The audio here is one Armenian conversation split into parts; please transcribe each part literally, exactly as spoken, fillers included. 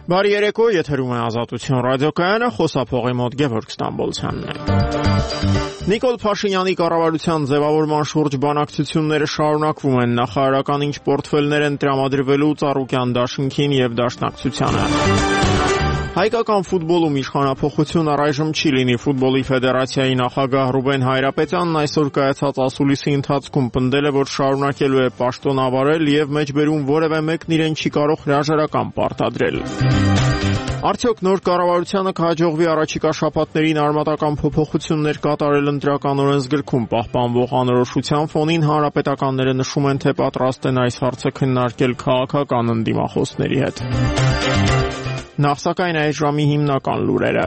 Բարի երեկո, եթերում է Ազատություն ռադիոկայանը, խոսափողի մոտ Գևորգ Ստամբոլցյանն է։ Նիկոլ Փաշինյանի կառավարության ձևավորման շուրջ բանակցությունները շարունակվում են, նախարարական ինչ պորտֆելներ են տրամադրվելու Ծառուկյան դաշինքին եւ Դաշնակցությանը։ Հայկական ֆուտբոլում իշխանափոխություն առայժմ չի լինի։ Ֆուտբոլի ֆեդերացիայի նախագահ Ռուբեն Հայրապետյանն այսօր կայացած ասուլիսի ընթացքում պնդել է, որ շարունակելու է պաշտոնավարել եւ մեջբերում որևէ մեկն իրեն չի կարող հրաժարական պարտադրել։ Արդյոք նոր կառավարությանը կհաջողվի առաջիկա շաբաթներին արմատական փոփոխություններ կատարել ընտրական օրենսգրքում պահպանվող անորոշության ֆոնին հանրապետականները նշում են, թե պատրաստ են այս հարցը քննարկել քաղաքական ընդդիմախոսների հետ։ Նախ սակայն այս ժամի հիմնական լուրերը։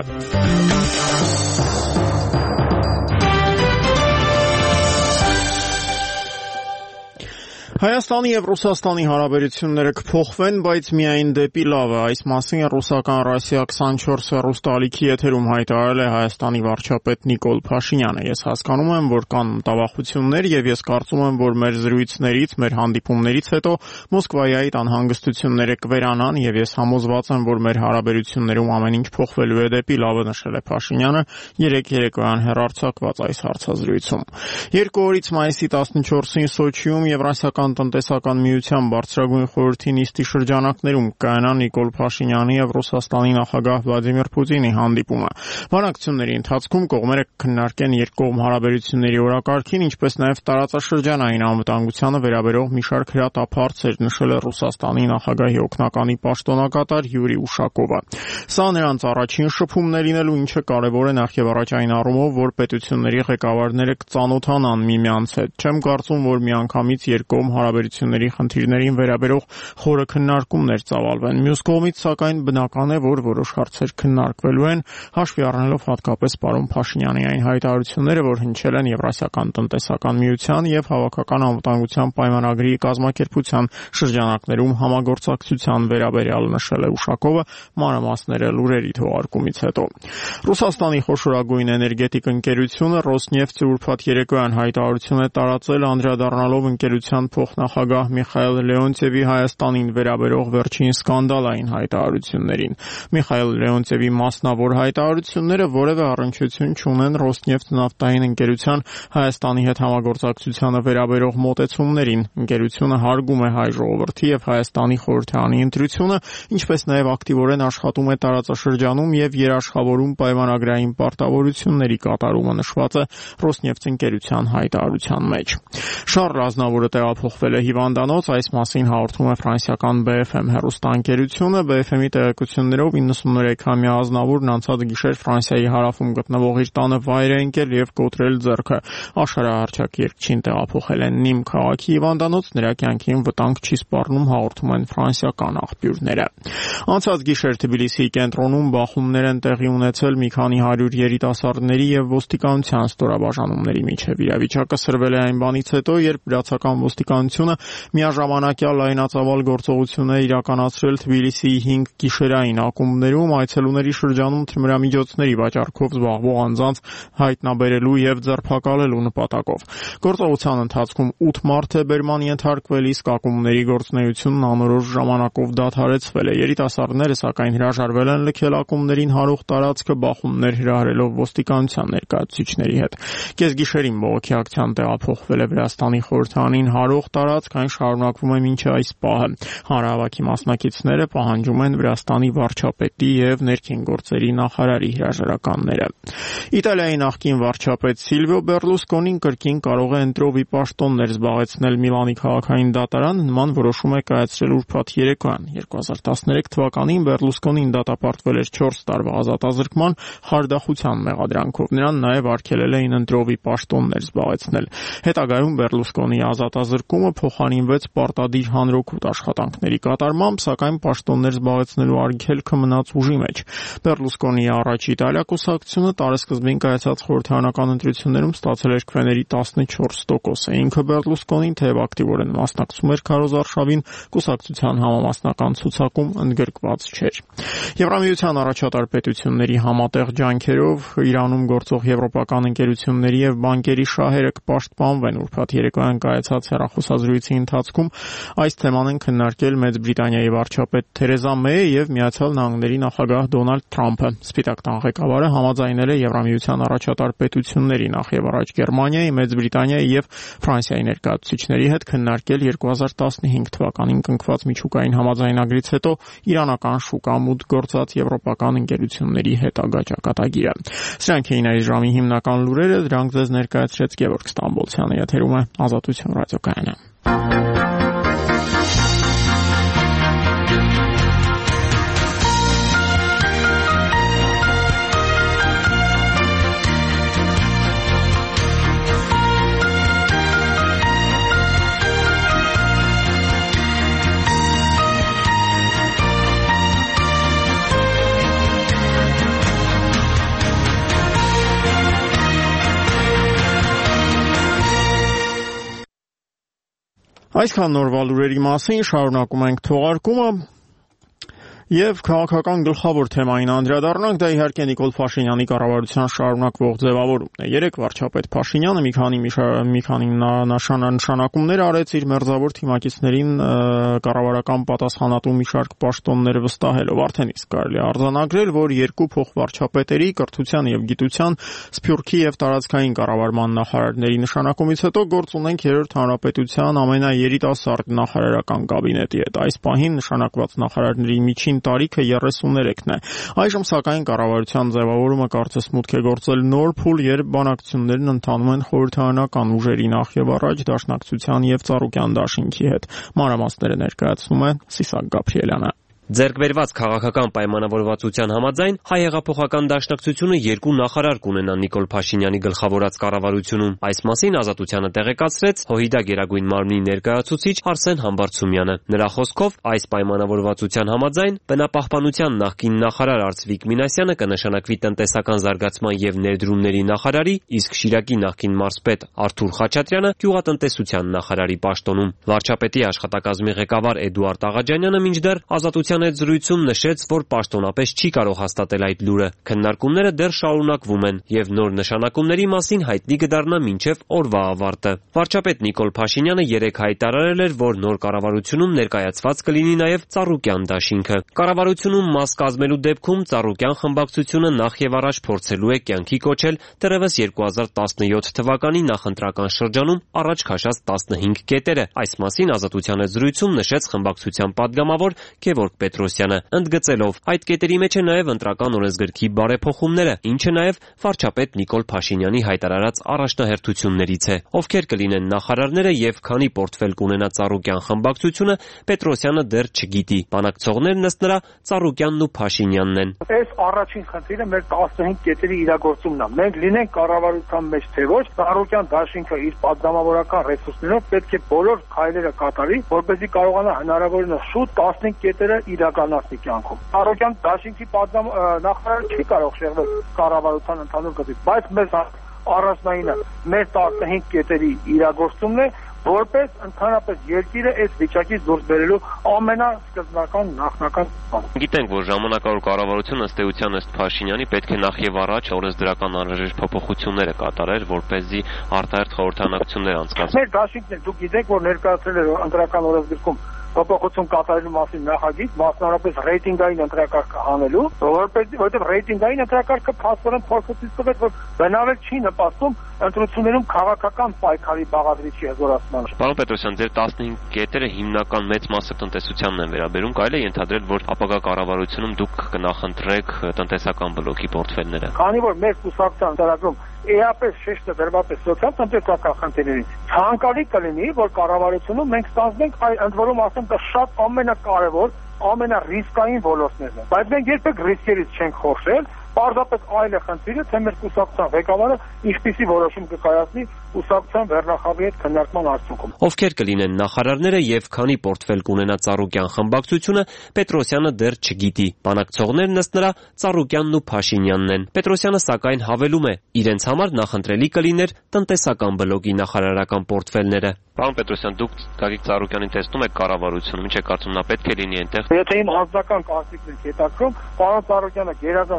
Հայաստանի եւ Ռուսաստանի հարաբերությունները կփոխվեն, բայց միայն դեպի լավը։ Այս մասին ռուսական Ռոսիա քսանչորս հեռուստաալիքի եթերում հայտարարել է Հայաստանի վարչապետ Նիկոլ Փաշինյանը։ Ես հասկանում եմ, որ կան մտավախություններ եւ ես կարծում եմ, որ մեր զրույցներից, մեր հանդիպումներից հետո Մոսկվայի այդ անհանգստությունները կվերանան եւ ես համոզված եմ, որ մեր հարաբերություններում ամեն ինչ փոխվելու է դեպի լավը, նշել է Փաշինյանը երեկ երեկոյան հեռարձակված այս հարցազրույցում։ Երկու օրից մայիսի տասնչորսին Սոչիում Եվրասիական տնտեսական միության բարձրագույն խորհրդի նիստի շրջանակներում կայանա Նիկոլ Փաշինյանի եւ Ռուսաստանի նախագահ Վլադիմիր Պուտինի հանդիպումը։ Բանակցությունների ընթացքում կողմերը կքննարկեն երկկողմ հարաբերությունների օրակարգին, ինչպես նաեւ տարածաշրջանային անվտանգությանը վերաբերող մի շարք հրատապարծեր, նշել է Ռուսաստանի նախագահի օգնականի պաշտոնակատար Յուրի Ուշակովը։ Սա նրանց առաջին շփումն է լինելու, ինչը կարևոր է նախ եւ առաջ այն առումով, որ պետությունների ղեկավարները կծանոթանան միմյանց հետ։ Չեմ կարծում, որ միանգամից երկկողմ հարաբերությունների խնդիրներին վերաբերող խորը քննարկումներ ծավալվեն։ Մյուս կողմից, սակայն, բնական է, որ որոշ հարցեր քննարկվելու են, հաշվի առնելով հատկապես պարոն Փաշինյանի այն հայտարարությունները, որ հնչել են Եվրասիական տնտեսական միության եւ Հավաքական անվտանգության պայմանագրի կազմակերպության շրջանակներում համագործակցության վերաբերյալ, նշել է Ուշակովը մանրամասները լուրերի թողարկումից հետո։ Ռուսաստանի խոշորագույն էներգետիկ ընկերությունը Ռոսնեֆտը ուրբաթ երեկոյան հայտարարություն է տարածել, անդրադառնալով ընկերության փոխնախագահ Միխայել Լեոնտьևի Հայաստանին վերաբերող վերջին սկանդալային հայտարարություններին։ Միխայել Լեոնտьևի մասնավոր հայտարարությունները որևէ առնչություն չունեն Ռոսնեֆտ նավթային ընկերության Հայաստանի հետ համագործակցությանը վերաբերող մոտեցումներին։ Ընկերությունը հարգում է հայ ժողովրդի եւ Հայաստանի խորհրդարանի ընտրությունը, ինչպես նաեւ ակտիվորեն աշխատում է տարածաշրջանում եւ երաշխավորում պայմանագրային պարտավորությունների կատարումը, նշված է Ռոսնեֆտ ընկերության հայտարարության մեջ։ Շարլ Ազնավուրը տեղափոխվել է հիվանդանոց, այս մասին հաղորդում է ֆրանսիական B F M հեռուստաընկերությունը։ B F M-ի տեղեկություններով իննսուններեքամյա Ազնավուրն անցած գիշեր Ֆրանսիայի հարավում գտնվող իր տանը վայր է ընկել եւ կոտրել ձեռքը։ Աշխարհահռչակ երկչին տեղափոխել են Նիմ քաղաքի հիվանդանոց, նրա կյանքին վտանգ չի սպառնում, հաղորդում են ֆրանսիական աղբյուրները։ Անցած գիշեր Թբիլիսիի կենտրոնում բախումներ են տեղի ունեցել մի քանի հարյուր երիտասարդների եւ ոստիկանության ստորաբաժանումների միջեւ։ Իրավիճակը սրվել է այն բանից հետո, երբ վրացական ոստիկանությունը միաժամանակյա լայնածավալ գործողություն է իրականացրել Թբիլիսիի հինգ գիշերային ակումբներում այցելուների շրջանում թմրամիջոցների վաճառքով զբաղվող անձանց հայտնաբերելու եւ ձերբակալելու նպատակով։ Գործողության ընթացքում ութ մարդ է բերման ենթարկվել, իսկ ակումբների գործունեությունն անորոշ ժամանակով դադարեցվել է։ Երիտասարդները սակայն հրաժարվել են լքել ակումբներին հարող տարածքը, բախումներ հրահրելով ոստիկանության ներկայացուցիչների հետ։ Կեսգիշերին բողոքի ակցիան տեղափոխվել է Վրաստանի խորհրդարանին հարող տարածք, այն շարունակվում է մինչ այս պահը։ Հանրահավաքի մասնակիցները պահանջում են Վրաստանի վարչապետի եւ ներքին գործերի նախարարի հրաժարականները։ Իտալիայի նախկին վարչապետ Սիլվիո Բերլուսկոնին կրկին կարող է ընտրովի պաշտոններ զբաղեցնել Միլանի քաղաքային դատարան, նման որոշում է կայացրել ուրբաթ երեկոյան։ երկու հազար տասներեք թվականին Բերլուսկոնին դատապարտվել էր չորս տարվա ազատազրկման խարդախության մեղադրանքով։ Նրան նաեւ արգելել էին ընտրովի պաշտոններ զբաղեցնել։ Հետագայում Բերլուսկոնի ազատազրկումը փոխանինվեց պարտադիր հանրօգուտ աշխատանքների կատարմամբ, սակայն պաշտոններ զբաղեցնելու արգելքը մնաց ուժի մեջ։ Բերլուսկոնիի առաջ Իտալիա կուսակցությունը տարեսկզբին կայացած խորհրդարանական ընտրություններում ստացել էր քվեների տասնչորս տոկոսը։ Ինքը Բերլուսկոնին թեև ակտիվորեն մասնակցում էր քարոզարշավին, կուսակցության համամասնական ցուցակում ընդգրկված չէր։ Եվրամիության առաջատար պետությունների համատեղ ջանքերով Իրանում գործող եվրոպական ընկերությունների եւ բանկերի շահերը կպաշտպանվեն։ Ուրբաթ երեկոյան կայացած հեռախոսազրույցում հարցազրույցի ընթացքում այս թեման են քննարկել Մեծ Բրիտանիայի վարչապետ Թերեզա Մեյը եւ Միացյալ Նահանգների նախագահ Դոնալդ Թրամփը։ Սպիտակ տան ղեկավարը համաձայնել է Եվրամիության առաջատար պետությունների նախ եւ առաջ Գերմանիայի, Մեծ Բրիտանիայի եւ Ֆրանսիայի ներկայացուցիչների հետ քննարկել երկու հազար տասնհինգ թվականին կնքված միջուկային համաձայնագրից հետո իրանական շուկա մուտք գործած եվրոպական ընկերությունների հետագա ճակատագիրը։ Սրանք էին այս ժամի հիմնական լուրերը, դրանք ձեզ ներկայացրեց Գևորգ Ստամբոլցյանը, եթերում է Ազատություն ռադիոկայանը։ Այսքան նորվա լուրերի մասին, շարունակում ենք թողարկումը եւ քաղաքական գլխավոր թեմային անդրադառնանք, դա իհարկե Նիկոլ Փաշինյանի կառավարության շարունակվող ձևավորումն է։ Երեք վարչապետ Փաշինյանը մի քանի մի քանի նշանակումներ արեց իր մերձավոր թիմակիցներին կառավարական պատասխանատու մի շարք պաշտոններ վստահելով։ Արդեն իսկ կարելի է արձանագրել, որ երկու փոխվարչապետերի կրթության եւ գիտության, Սփյուռքի եւ տարածքային կառավարման նախարարների նշանակումից հետո գործ ունենք երրորդ հանրապետության ամենաերիտասարդ նախարարական կաբինետի հետ։ Այս պահին նշանակված նախարարների միջին տարիքը երեսուններեքն է։ Այժմ սակայն կառավարության ձևավորումը կարծես մուտք է գործել նոր փուլ, երբ բանակցություններն ընթանում են խորհրդարանական ուժերի նախ եւ առաջ Դաշնակցության եւ Ծառուկյան դաշինքի հետ։ Մանրամասները ներկայացնում է Սիսակ Գաբրիելյանը։ Ձեռք բերված քաղաքական պայմանավորվածության համաձայն Հայ հեղափոխական դաշնակցությունը երկու նախարար կունենա Նիկոլ Փաշինյանի գլխավորած կառավարությունում։ Այս մասին Ազատությանը տեղեկացրեց ՀՅԴ Գերագույն մարմնի ներկայացուցիչ Արսեն Համբարձումյանը։ Նրա խոսքով այս պայմանավորվածության համաձայն բնապահպանության նախկին նախարար Արծվիկ Մինասյանը կնշանակվի տնտեսական զարգացման եւ ներդրումների նախարարի, իսկ Շիրակի նախկին մարզպետ Արթուր Խաչատրյանը գյուղատնտեսության նախարարի պաշտոնում։ Վարչապետի աշխատակազմի ղեկավար Էդուարդ Աղաջանյանը մինչդեռ Ազատության հետ զրույցում նշեց, որ պաշտոնապես չի կարող հաստատել այդ լուրը։ Քննարկումները դեռ շարունակվում են եւ նոր նշանակումների մասին հայտնի կդառնա մինչեւ օրվա ավարտը։ Վարչապետ Նիկոլ Փաշինյանը երեկ հայտարարել էր, որ նոր կառավարությունում ներկայացված կլինի նաեւ Ծառուկյան դաշինքը։ Կառավարությունում մաս կազմելու դեպքում Ծառուկյան խմբակցությունը նախ եւ առաջ փորձելու է կյանքի կոչել դեռևս երկու հազար տասնյոթ թվականի նախընտրական շրջանում առաջ քաշած տասնհինգ կետերը։ Այս մասին Ազատության հետ զրույցում նշեց խմբակցության падգամավոր Գևորգ Պետրոսյանը, ընդգծելով այդ կետերի մեջ է նաև ընտրական օրենսգրքի բարեփոխումները, ինչը նաև վարչապետ Նիկոլ Փաշինյանի հայտարարած առաջնահերթություններից է։ Ովքեր կլինեն նախարարները եւ քանի պորտֆել կունենա Ծառուկյան խմբակցությունը, Պետրոսյանը դեռ չգիտի։ Բանակցողներն ըստ նրա Ծառուկյանն ու Փաշինյանն են։ Այս առաջին խնդիրը մեր տասնհինգ կետերի իրագործումն է։ Մենք լինենք կառավարության մեջ թե ոչ, Ծառուկյան դաշինքը իր պատգամավորական ռեսուրսներով պետք է բոլոր քայլերը կատարի, որպեսզի կարողանա հնարավորինս շուտ տասնհինգ կետերը իրականացնի կյանքում։ Ծառուկյան դաշինքի պատգամ նախարարը չի կարող շեղվել կառավարության ընդհանուր գծից, բայց մեզ առանձնայինը մեր տասնհինգ կետերի իրագործումն է, որպես ընդհանրապես երկիրը այս վիճակից դուրս բերելու ամենասկզբնական նախնական բանը։ Գիտենք, որ ժամանակավոր կառավարությունը ըստ էության ըստ Փաշինյանի պետք է նախ եւ առաջ օրենսդրական անհրաժեշտ փոփոխությունները կատարեր, որպեսզի արտահերթ խորհրդանակցություններ անցկացվեն։ Մեր դաշինքն է, դուք գիտեք, որ ներկայացրել է ընտրական օրենսգրքում փոփոխություն կատարելու մասին նախագիծ, մասնավորապես ռեյտինգային ընտրակարգ անելու, որովհետև ռեյտինգային ընտրակարգը փաստորեն փորձեցից տվեց, որ բնավել չի նպաստում ընտրություններում քաղաքական պայքարի բաղադրիչի հզորացմանը։ Պարոն Պետրոսյան, ձեր տասնհինգ կետերը հիմնական մեծ մասը տնտեսությանն են վերաբերում, կարելի է ենթադրել, որ ապագա կառավարությունում դուք կնախընտրեք տնտեսական բլոկի պորտֆելները։ Քանի որ մեր կուսակցության ծրագրում էապես շեշտը դրված է սոցիալ-տնտեսական խնդիրներին, ցանկալի կլինի, որ կառավարությունում մենք ստանձնենք այ ընդ որում ասեմ դա շատ ամենակարևոր, ամենառիսկային ոլորտներն են։ Բայց մենք երբեք ռիսկերից չենք խորշել, պարզապես այլ է խնդիրը, թե մեր կուսակցության ղեկավարը ինչպիսի որոշում կկայացնի կուսակցության վերնախավի հետ քննարկման արդյունքում։ Ովքեր կլինեն նախարարները եւ քանի պորտֆել կունենա Ծառուկյան խմբակցությունը, Պետրոսյանը դեռ չգիտի։ Բանակցողներն ըստ նրա Ծառուկյանն ու Փաշինյանն են։ Պետրոսյանը սակայն հավելում է, իրենց համար նախընտրելի կլիներ տնտեսական բլոկի նախարարական պորտֆելները։ Պարոն Պետրոսյան, դուք Գագիկ Ծառուկյանին տեսնում եք կառավարությունում, ինչ է կարծում նա պետք է լինի այնտեղ։ Եթե իմ անձնական կարծիքն եք հետաքրում, պարոն Ծառուկյանը գերազանց տիրապետ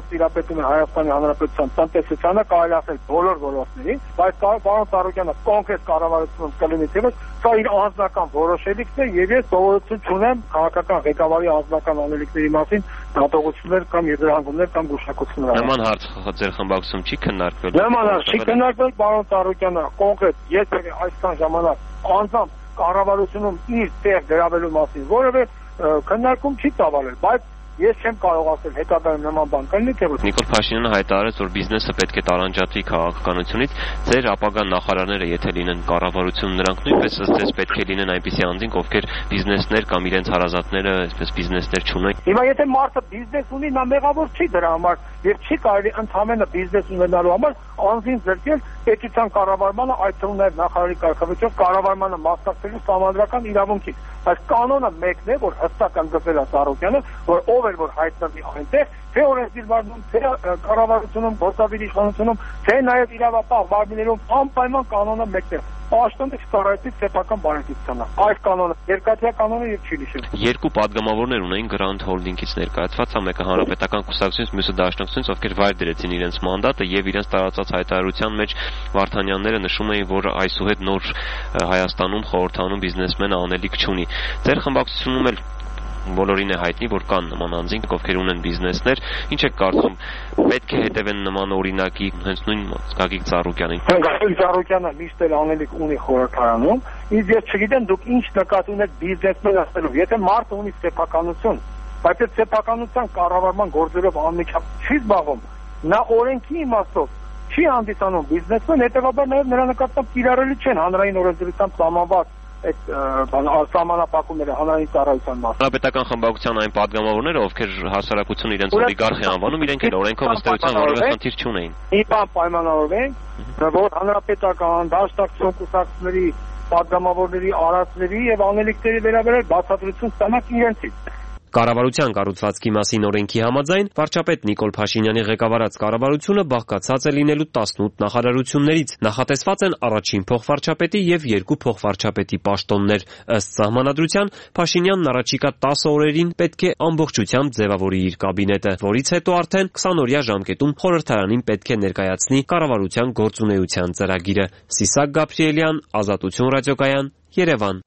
արտահայտում է Հայաստանի Հանրապետության տնտեսությանը, կարելի ասել բոլոր ոլորտների, բայց պարոն Ծառուկյանը կոնկրետ կառավարությունում կլինի թե ոչ, սա իր անձնական որոշելիքն է եւ ես սովորություն չունեմ քաղաքական ղեկավարի անձնական անելիքների մասին դատողություններ կամ եզրահանգումներ կամ գուշակություններ։ Նման հարց ձեր խմբակցում չի քննարկվել։ Նման հարց չի քննարկվել, պարոն Ծառուկյանը կոնկրետ եթե այսքան ժամանակ անձամբ կառավարությունում իր տեղ գրավելու մասին որևէ քննարկում չի ծավալել, բայց ես չեմ կարող ասել հետագայում նման բան կլինի թե ոչ։ Նիկոլ Փաշինյանը հայտարարեց, որ բիզնեսը պետք է տարանջատվի քաղաքականությունից, ձեր ապագա նախարարները եթե լինեն կառավարություն, նրանք նույնպես ըստ ձեզ պետք է լինեն այնպիսի անձինք, ովքեր բիզնեսներ կամ իրենց հարազատները այսպես բիզնեսներ չունեն։ Հիմա եթե մարդը բիզնես ունի, նա մեղավոր չի դրա համար եւ չի կարելի ընդհանրապես բիզնես ունենալու համար անձին զրկել պետության կառավարմանը, այդ թվում նաեւ նախարարի կարգավիճակով կառավարմանը մասնակցելու համանդրական իրավունքից։ Բայց կանոնը մեկն է, որ հստակ ընդգծել է Ծառուկյանը, որ ով էր որ հայտնվի այնտեղ, թե օրենսդիրվարում, թե կառավարությունում, գործադիր իշխանությունում, թե նաեւ իրավապահ մարմիններում անպայման կանոնը մեկն է։ Պաշտոնը ստորայցի սեփական բարեկեցությունը։ Այս կանոնը երկաթյա կանոնը եւ չի լիշել։ Երկու падգամավորներ ունեին Grand Holding-ից ներկայացված, մեկը հանրապետական կուսակցությունից, մյուսը դաշնակցությունից, ովքեր վայր դրեցին իրենց մանդատը եւ իրենց տարածած հայտարարության մեջ Վարդանյանները նշում էին, որ այսուհետ նոր Հայաստանում խորհրդանում բիզնեսմենը անելիք չունի։ Ձեր խմբակցությունում էլ բոլորին է հայտնի, որ կան նման անձինք, ովքեր ունեն բիզնեսներ, ինչ եք կարծում, պետք է հետևեն նման օրինակի, հենց նույն Գագիկ Ծառուկյանին։ Գագիկ Ծառուկյանը միշտ էլ անելիք ունի խորհրդարանում, իսկ ես չգիտեմ դուք ինչ նկատի ունեք բիզնեսմեն ասելով, եթե մարդը ունի սեփականություն, բայց այդ սեփականության կառավարման գործերով անմիջապես չի զբաղվում, նա օրենքի իմաստով չի հանդիսանում բիզնեսմեն, հետևաբար նաև նրա նկատմամբ կիրառելի չեն հանրային օրենսդրությամբ սահմանված այդ սահմանափակումները հանրային ծառայության մասին։ Հանրապետական խմբակցության այն падգամավորները, ովքեր հասարակություն իրենց օլիգարխ է անվանում, իրենք էլ օրենքով ըստ էության որևէ խնդիր չունեին։ Մի բան պայմանավորվենք, որ հանրապետական դաշնակցություն կուսակցությունների падգամավորների արածների եւ անելիքների վերաբերյալ բացատրություն ստանաք իրենցից։ Կառավարության կառուցվածքի մասին օրենքի համաձայն վարչապետ Նիկոլ Փաշինյանի ղեկավարած կառավարությունը բաղկացած է լինելու տասնութ նախարարություններից։ Նախատեսված են առաջին փոխվարչապետի եւ երկու փոխվարչապետի պաշտոններ։ Ըստ սահմանադրության Փաշինյանն առաջիկա տասը օրերին պետք է ամբողջությամբ ձևավորի իր կաբինետը, որից հետո արդեն քսանօրյա ժամկետում խորհրդարանին պետք է ներկայացնի կառավարության գործունեության ծրագիրը։ Սիսակ Գաբրիելյան, Ազատություն ռադիոկայան, Երևան։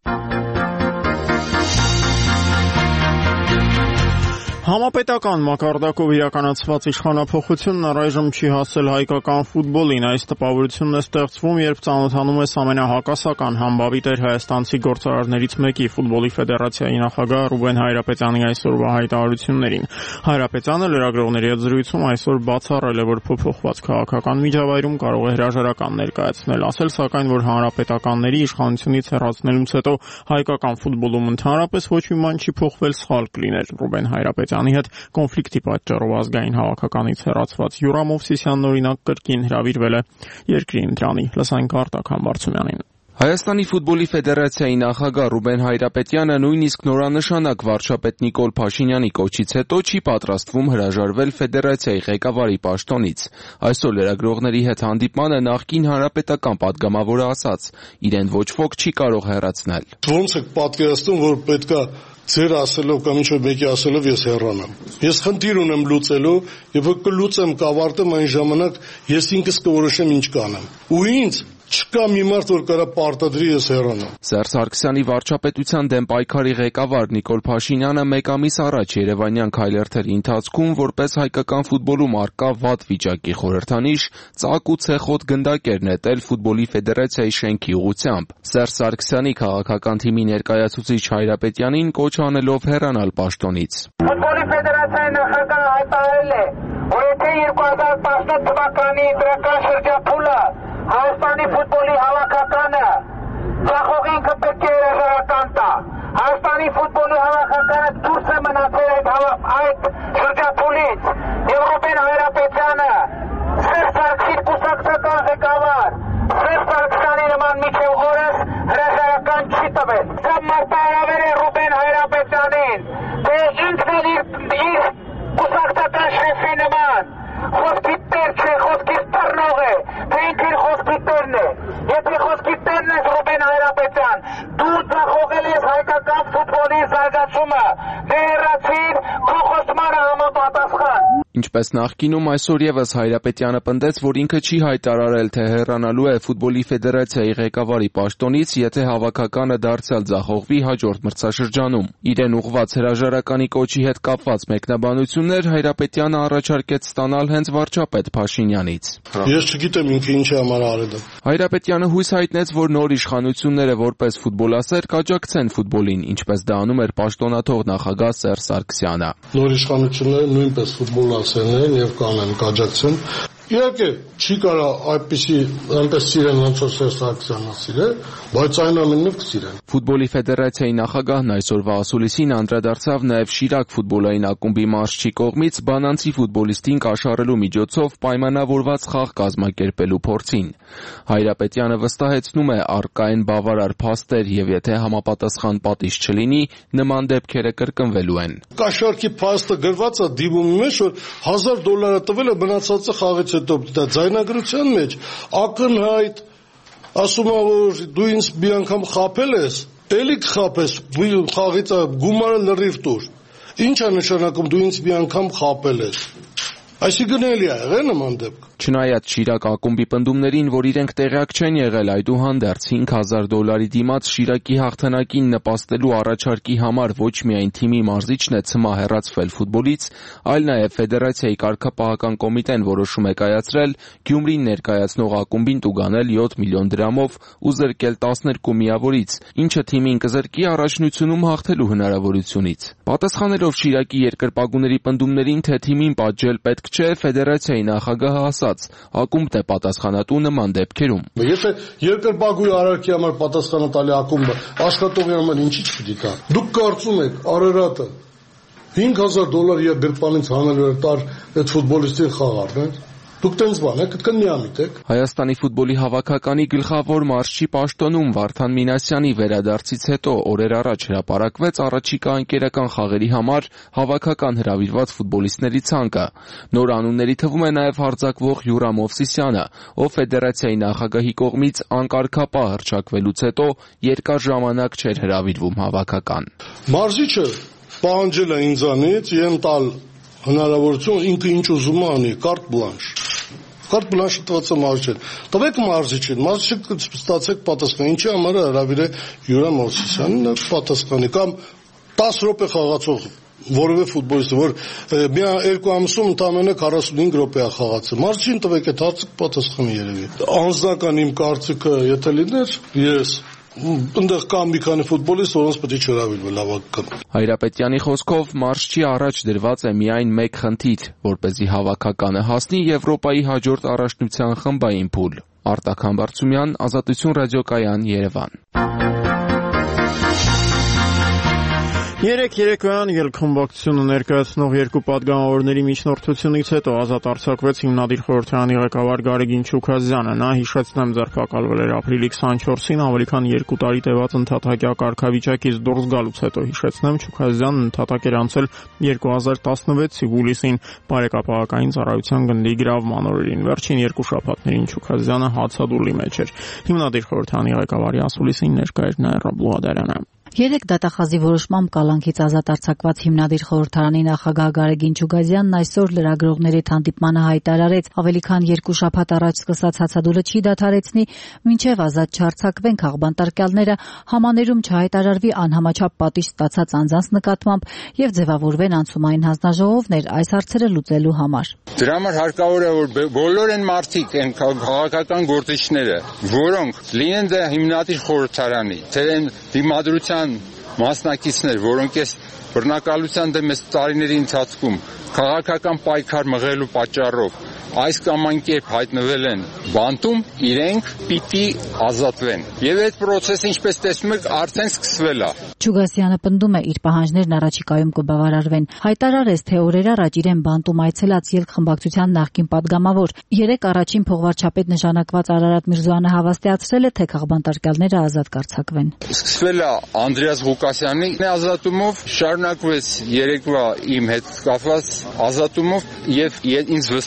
Համապետական մակարդակով իրականացված իշխանափոխությունն առայժմ չի հասել հայկական ֆուտբոլին։ Այս տպավորությունն է ստեղծվում, երբ ծանոթանում ես ամենահակասական համբավի տեր հայաստանցի գործարարներից մեկի ֆուտբոլի ֆեդերացիայի նախագահ Ռուբեն Հայրապետյանի այսօրվա հայտարարություններին։ Հայրապետյանը լրագրողների հետ զրույցում այսօր բացառել է, որ փոփոխված քաղաքական միջավայրում կարող է հրաժարական ներկայացնել, ասել սակայն, որ հանրապետականների իշխանությունից հեռացնելուց հետո հայկական ֆուտբոլում ընդհանրապես ոչ մի բան չի փոխվել, սխալ կլիներ։ Ռուբեն Հայրապետյանը Անի հետ կոնֆլիկտի պատճառով ազգային հավաքականից հեռացված Յուրամ Մովսիսյանն օրինակ կրկին հրավիրվել է երկրի ընտրանի։ Լսենք Արտակ Համբարձումյանին։ Հայաստանի ֆուտբոլի ֆեդերացիայի նախագահ Ռուբեն Հայրապետյանը նույնիսկ նորանշանակ վարչապետ Նիկոլ Փաշինյանի կոչից հետո չի պատրաստվում հրաժարվել ֆեդերացիայի ղեկավարի պաշտոնից։ Այսօր լրագրողների հետ հանդիպմանը նախկին հանրապետական падգամավորը ասաց, իրեն ոչ ոք չի կարող հեռացնել։ Ոնց եք պատկերացնում, որ պետքա ձեր ասելով կամ ինչ-որ մեկի ասելով ես հեռանամ։ Ես խնդիր ունեմ լուծելու, եւ կլուծեմ, կավարտեմ այն ժամանակ ես ինքս կորոշեմ ինչ կանեմ։ Ու ինձ չկա մի մարդ, որ կարա պարտադրի ես հեռանամ։ Սերժ Սարգսյանի վարչապետության դեմ պայքարի ղեկավար Նիկոլ Փաշինյանը մեկ ամիս առաջ երևանյան քայլերթերի ընթացքում որպես հայկական ֆուտբոլում առկա վատ վիճակի խորհրդանիշ ծակ ու ցեխոտ գնդակ էր նետել ֆուտբոլի ֆեդերացիայի շենքի ուղղությամբ։ Սերժ Սարգսյանի քաղաքական թիմի ներկայացուցիչ Հայրապետյանին կոչ անելով հեռանալ պաշտոնից։ Ֆուտբոլի ֆեդերացիայի նախագահը հայտարարել է, որ եթե երկու հազար տասնութ թվականի դրական շրջափուլը Հայաստանի ֆուտբոլի հավաքականը ծախողինքը պետք է հրաժարական տա։ Հայաստանի ֆուտբոլի հավաքականը դուրս է մնացել այդ այդ շրջափուլից եւ Ռուբեն Հայրապետյանը Սերժ Սարգսյանի կուսակցական ղեկավար Սերժ Սարգսյանի նման միջև օրս հրաժարական չի տվել։ Դա մարտահրավեր է Ռուբեն Հայրապետյանին, թե ինքն էլ իր կուսակցական շեֆի նման խոսքի տեր չէ, խոսքի բռնող է, թե ինքն խոսքի տերն է։ Եթե խոսքի տերն ես Ռուբեն Հայրապետյան, դու ծախողել ես հայկական ֆուտբոլի զարգացումը, դե հեռացիր քո խոստմանը համապատասխան։ Ինչպես նախկինում, այսօր ևս Հայրապետյանը պնդեց, որ ինքը չի հայտարարել, թե հեռանալու է ֆուտբոլի ֆեդերացիայի ղեկավարի պաշտոնից, եթե հավաքականը դարձյալ ձախողվի հաջորդ մրցաշրջանում։ Իրեն ուղղված հրաժարականի կոչի հետ կապված մեկնաբանություններ Հայրապետյանը առաջարկեց ստանալ հենց վարչապետ Փաշինյանից։ Ես չգիտեմ ինքը ինչ է համար արել։ Հայրապետյանը հույս հայտնեց, որ նոր իշխանությունները որպես ֆուտբոլասեր կաջակցեն ֆուտբոլին, ինչպես դա անում էր պաշտոնաթող նախագահ Սերժ Սարգսյանը։ Նոր իշխանությունները նույնպես ֆուտբոլասերներ են եւ կանեն կաջակցեն։ Իհարկե, չի կարող այդպիսի այնպես սիրեն ոնց որ Սերժ Սարգսյանը սիրել, բայց այնուամենայնիվ կսիրեն։ Ֆուտբոլի ֆեդերացիայի նախագահն այսօրվա ասուլիսին անդրադարձավ նաև Շիրակ ֆուտբոլային ակումբի մարզչի կողմից բանանցի ֆուտբոլիստին կաշառելու միջոցով պայմանավորված խաղ կազմակերպելու փորձին։ Հայրապետյանը վստահեցնում է առկային բավարար փաստեր եւ եթե համապատասխան պատիժ չլինի, նման դեպքերը կրկնվելու են։ Կաշառքի փաստը գրված է դիպումի մեջ, որ հազար դոլարը տվել է մնացածը խաղից հետո դա ձայնագրության մեջ ակնհայտ ասում է որ դու ինձ մի անգամ խաբել ես, էլի կխաբես, խաղից գումարը լրիվ տուր։ Ինչ է նշանակում դու ինձ մի անգամ խաբել ես։ Այսինքն էլի է եղել նման դեպք։ Չնայած Շիրակ ակումբի պնդումներին, որ իրենք տեղյակ չեն եղել այդուհանդերձ հինգ հազար դոլարի դիմաց Շիրակի հաղթանակին նպաստելու առաջարկի համար ոչ միայն թիմի մարզիչն է ցմահ հեռացվել ֆուտբոլից, այլ նաև ֆեդերացիայի կարգապահական կոմիտեն որոշում է կայացրել Գյումրին ներկայացնող ակումբին տուգանել յոթ միլիոն դրամով ու զրկել տասներկու միավորից, ինչը թիմին կզրկի առաջնությունում հաղթելու հնարավորությունից։ Պատասխանելով Շիրակի երկրպագուների պնդումներին, թե թիմին պատժել պետք չէ, ֆեդերացիայի նախագահը ասաց. ակումբն է պատասխանատու նման դեպքերում։ Եթե երկրպագուի արարքի համար պատասխանը տալի ակումբը, աշխատողի համար ինչի՞ չպիտի տա։ Դուք կարծում եք Արարատը հինգ հազար դոլար իր գրպանից հանելու էր տար այդ ֆուտբոլիստին խաղարն, դուք տենց բան եք, կնյամիտ եք։ Հայաստանի ֆուտբոլի հավաքականի գլխավոր մարզչի պաշտոնում Վարդան Մինասյանի վերադարձից հետո օրեր առաջ հրապարակվեց առաջիկա ընկերական խաղերի համար հավաքական հրավիրված ֆուտբոլիստների ցանկը։ Նոր անունների թվում է նաև հարձակվող Յուրա Մովսիսյանը, ով ֆեդերացիայի նախագահի կողմից անկարգապահ հռչակվելուց հետո երկար ժամանակ չէր հրավիրվում հավաքական։ Մարզիչը պահանջել է ինձանից ին տալ հնարավորություն ինքը ինչ ուզում է անի, կարտ բլանշ։ Կարտ բլանշը տված է մարզիչին։ Տվեք մարզիչին, մարզիչը ստացեք պատասխան, ինչի համար է հրավիրել Յուրա Մովսիսյանին, նա պատասխանի կամ տասը րոպե խաղացող որևէ ֆուտբոլիստ, որ մի երկու ամսում ընդամենը քառասունհինգ րոպե է խաղացել։ Մարզիչին տվեք այդ հարցը պատասխանի երևի։ Անձնական իմ կարծիքը եթե լիներ, ես ընդեղ կան մի քանի ֆուտբոլիստ, որոնց պետք է չհրավիրվի հավաքական։ Հայրապետյանի խոսքով մարզչի առաջ դրված է միայն մեկ խնդիր, որպեսզի հավաքականը հասնի Եվրոպայի հաջորդ առաջնության խմբային փուլ։ Արտակ Համբարձումյան, Ազատություն ռադիոկայան, Երևան։ Երեք երեկոյան ելքխմբակցությունը ներկայացնող երկու պատգամավորների միջնորդությունից հետո ազատ արձակվեց հիմնադիր խորհրդարանի ղեկավար Գարեգին Չուքազյանը։ Նա հիշեցնեմ ձերբակալվել էր ապրիլի քսանչորսին ավելի քան երկու տարի տևած ընդհատակյա կարգավիճակից դուրս գալուց հետո։ Հիշեցնեմ Չուքազյանն ընդհատակ էր անցել երկու հազար տասնվեցի հուլիսին բարեկապահական ծառայության գնդի գրավման օրերին։ Վերջին երկու շաբաթներին Չուքազյանը հացադուլի մեջ էր։ Հիմնադիր խորհրդարանի ղեկավարի ասուլիսին ներկա էր Նաիրա Բլուհադարյանը։ Երեք դատախազի որոշմամբ կալանքից ազատ արձակված հիմնադիր խորհրդարանի նախագահ Գարեգին Չուքազյանն այսօր լրագրողների հանդիպմանը հայտարարեց, ավելի քան երկու շաբաթ առաջ սկսած հացադուլը չի դադարեցնի, մինչև ազատ չարձակվեն քաղբանտարկյալները, համաներում չհայտարարվի անհամաչափ պատիժ ստացած անձանց նկատմամբ եւ ձևավորվեն անցումային հանձնաժողովներ այս հարցերը լուծելու համար։ Դրա համար հարկավոր է, որ բոլոր են մարդիկ, են քաղաքական գործիչները, որոնք լինեն դա հիմնադիր խորհրդարանի, թե դիմադրության մասնակիցներ, որոնք այս բռնակալության դեմ այս տարիների ընթացքում քաղաքական պայքար մղելու պատճառով այս կամ այն կերպ հայտնվել են բանտում, իրենք պիտի ազատվեն։ Եվ այդ process-ը, ինչպես տեսնում եք, արդեն սկսվել է։ Չուքազյանը պնդում է, իր պահանջներն առաջիկայում կբավարարվեն։ Հայտարարեց, թե օրեր առաջ իրեն բանտում այցելած ելքխմբակցության նախկին падգամավոր երեք առաջին փոխվարչապետ նշանակված Արարատ Միրզոյանը հավաստիացրել է, թե քաղբանտարկյալները ազատ կարձակվեն։ Սկսվել է Անդրեաս Ղուկասյանի ազատումով, շարունակվեց երեկվա իմ հետ կապված ազատումով եւ ինձ վստահեց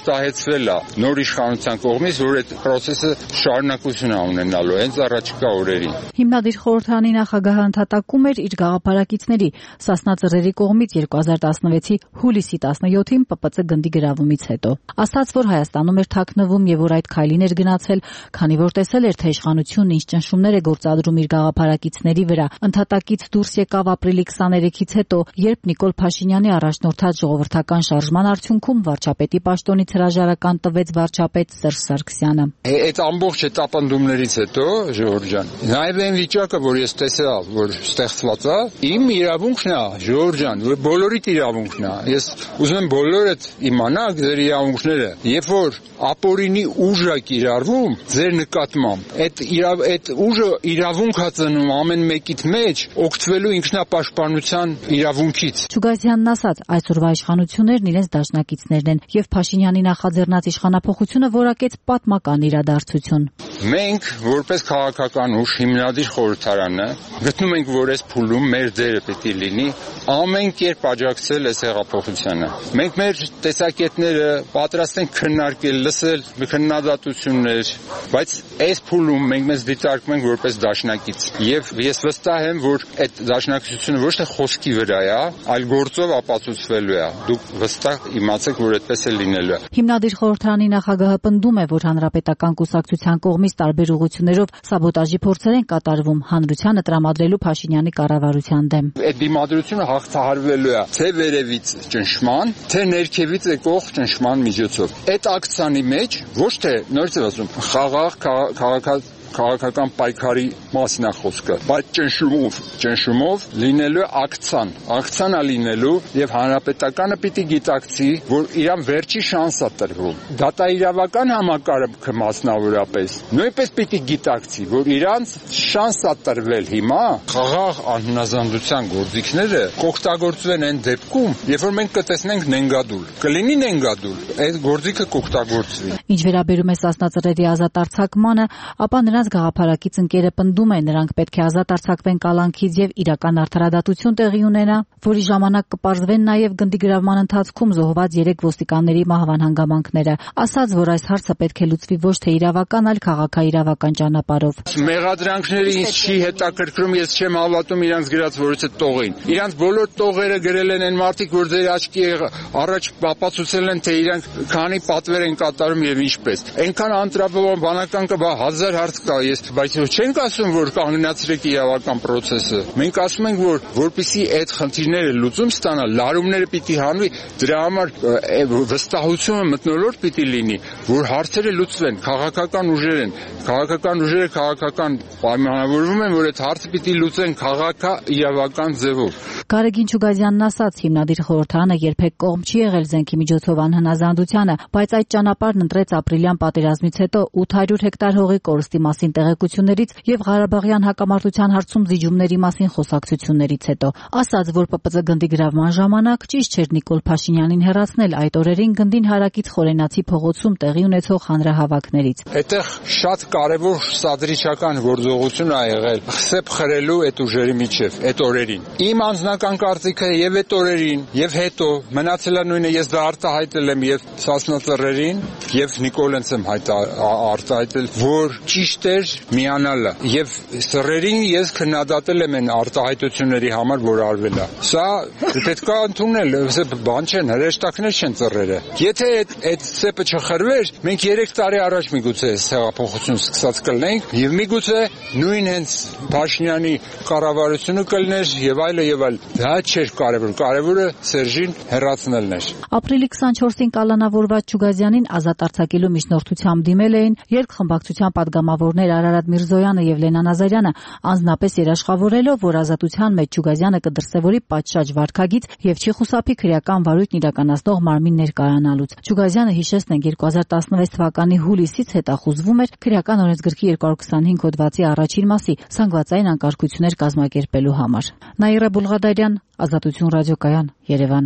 ստեղծվել է նոր իշխանության կողմից, որ այդ process-ը շարունակություն ունենալու հենց առաջիկա օրերին։ Հիմնադիր խորհրդարանի նախագահը ընդհատակում էր իր գաղափարակիցների Սասնա Ծռերի կողմից երկու հազար տասնվեցի հուլիսի տասնյոթին Պ Պ Ց գնդի գրավումից հետո։ Ասաց, որ Հայաստանում էր թաքնվում եւ որ այդ քայլին էր գնացել, քանի որ տեսել էր, թե իշխանությունն ինչ ճնշումներ է գործադրում իր գաղափարակիցների վրա։ Ընդհատակից դուրս եկավ ապրիլի քսաներեքից հետո, երբ Նիկոլ Փաշինյանի առաջնորդած ժողովրդական շարժման արդյունքում վարչապետի պաշտոնից հրաժարական տվեց վարչապետ Սերժ Սարգսյանը։ Այդ ամբողջ հետապնդումներից հետո, Ժողովուրդ ջան, նաեւ այն վիճակը, որ ես տեսա, որ ստեղծված է, իմ իրավունքն է, Ժողովուրդ ջան, բոլորիդ իրավունքն է։ Ես ուզում եմ բոլորդ իմանաք ձեր իրավունքները։ Երբ որ ապօրինի ուժ է կիրառվում ձեր նկատմամբ, այդ իրավ այդ ուժը իրավունք է ծնում ամեն մեկիդ մեջ օգտվելու ինքնապաշտպանության իրավունքից։ Չուգազյանն ասաց, այսօրվա իշխանություններն իրենց դաշնակիցներն են եւ Փաշինյանի նախաձեռնած իշխանափոխությունը որակեց պատմական իրադարձություն։ Մենք որպես քաղաքական ուժ հիմնադիր խորհրդարանը գտնում ենք, որ այս փուլում մեր դերը պետք է լինի ամեն կերպ աջակցել այս հեղափոխությանը։ Մենք մեր տեսակետները պատրաստ ենք քննարկել, լսել քննադատություններ, բայց այս փուլում մենք մեզ դիտարկում ենք որպես դաշնակից։ Եվ ես վստահ եմ, որ այդ դաշնակցությունը ոչ թե խոսքի վրա է, այլ գործով ապացուցվելու է։ Դուք վստահ իմացեք, որ այդպես է լինելու։ Հիմնադիր խորհրդարանի նախագահը պնդում է, որ հանրապետական կուսակցության կողմից տարբեր ուղղություններով սաբոտաժի փորձեր են կատարվում հանրությանը տրամադրելու Փաշինյանի կառավարության դեմ։ Այդ դիմադրությունը հաղթահարվելու է թե վերևից ճնշման, թե ներքևից եկող ճնշման միջոցով։ Այդ ակցիանի մեջ ոչ թե նորից եմ ասում, խաղաղ քաղաքական քաղաքական պայքարի մասին է խոսքը, բայց ճնշումով, ճնշումով լինելու ակցիան, ակցիան է լինելու եւ հանրապետականը պիտի գիտակցի, որ իրան վերջի շանս է տրվում։ Դատաիրավական համակարգը մասնավորապես նույնպես պիտի գիտակցի, որ իրանց շանս է տրվել հիմա խաղաղ անհնազանդության գործիքները կօգտագործվեն այն դեպքում, երբ որ մենք կտեսնենք նենգադուլ, կլինի նենգադուլ, այդ գործիքը կօգտագործվի։ Ինչ վերաբերում է Սասնա Ծռերի ազատ արձակմանը, ապա նրանց գաղափարակից ընկերը պնդում է, նրանք պետք է ազատ արձակվեն կալանքից եւ իրական արդարադատություն տեղի ունենա, որի ժամանակ կպարզվեն նաեւ գնդի գրավման ընթացքում զոհված երեք ոստիկանների մահվան հանգամանքները։ Ասաց, որ այս հարցը պետք է լուծվի ոչ թե իրավական, այլ քաղաքաիրավական ճանապարհով։ Մեղադրանքները ինձ չի հետաքրքրում, ես չեմ հավատում իրանց գրած որոցը տողին։ Իրանց բոլոր տողերը գրել են այն մարդիկ, որ ձեր աչքի առաջ ապացուցել են, թե իրանք քանի պատվեր են կատարում եւ ինչպես։ Այնքան անտրապաբանական կա, հազար հարց կա, ես, բայց չենք ասում, որ կանգնացրեք իրավական process-ը։ Մենք ասում ենք, որ որպեսզի այդ խնդիրները լուծում ստանա, լարումները պիտի հանվի, դրա համար վստահությունը մթնոլորտ պիտի լինի, որ հարցերը լուծվեն, քաղաքական ուժեր են, քաղաքական ուժերը քաղաքական պայմանավորվում են, որ այդ հարցը պիտի լուծեն քաղաքաիրավական ձևով։ Գարեգին Չուգազյանն ասաց, հիմնադիր խորհրդարանը երբեք կողմ չի եղել զենքի միջոցով անհնազանդությանը, բայց այդ ճանապարհն ընտրեց ապրիլյան պատերազմից հետո ութ հարյուր հեկտար հողի կորստի մասին տեղեկություններից եւ Ղարաբաղյան հակամարտության հարցում զիջումների մասին խոսակցություններից հետո։ Ասաց, որ Պ Պ Ծ գնդի գրավման ժամանակ ճիշտ չէր Նիկոլ Փաշինյանին հեռացնել այդ օրերին գնդին հարակից Խորենացի փողոցում տեղի ունեցող հանրահավաքներից։ Այդտեղ շատ կարևոր սադրիչական գործողություն ա եղել խսեփ խրելու այդ ուժերի միջև այդ օրերին։ Իմ անձնական կարծիքը եւ այդ օրերին եւ հետո մնացել է նույնը, ես դա արտահայտել եմ եւ Սասնա Ծռերին եւ Նիկոլենց եմ արտահայտել, որ ճիշտ էր միանալը եւ Ծռերին ես քննադատել եմ այն արտահայտությունների համար, որ արվել է։ Սա պետք է ընդունել, բան չեն, հրեշտակներ չեն Ծռերը։ Եթե այդ այդ սեպը չխրվեր, մենք երեք տարի առաջ միգուցե հեղափոխություն սկսած կլինենք եւ միգուցե նույն հենց Փաշինյանի կառավարությունը կլիներ եւ այլը եւ այլ։ Դա չէր կարևոր, կարևորը Սերժին հեռացնելն էր։ Ապրիլի քսանչորսին կալանավորված Չուգազյանին ազատ արձակելու միջնորդությամբ դիմել էին երկխմբակցության պատգամավորներ Արարատ Միրզոյանը եւ Լենա Նազարյանը, անձնապես երաշխավորելով, որ ազատության մեջ Չուգազյանը կդրսևորի պատշաճ վարքագիծ եւ չի խուսափի քրեական վարույթն իրականացնող մարմին ներկայանալուց։ Չուգազյանը հիշեցնենք երկու հազար տասնվեց թվականի հուլիսից հետախուզվում էր քրեական օրենսգրքի երկու հարյուր քսանհինգ հոդվածի առաջին մասի զանգվածային անկարգություններ կազմակերպելու համար։ Նաիրա Բուլղադարյան, Ազատություն ռադիոկայան, Երևան։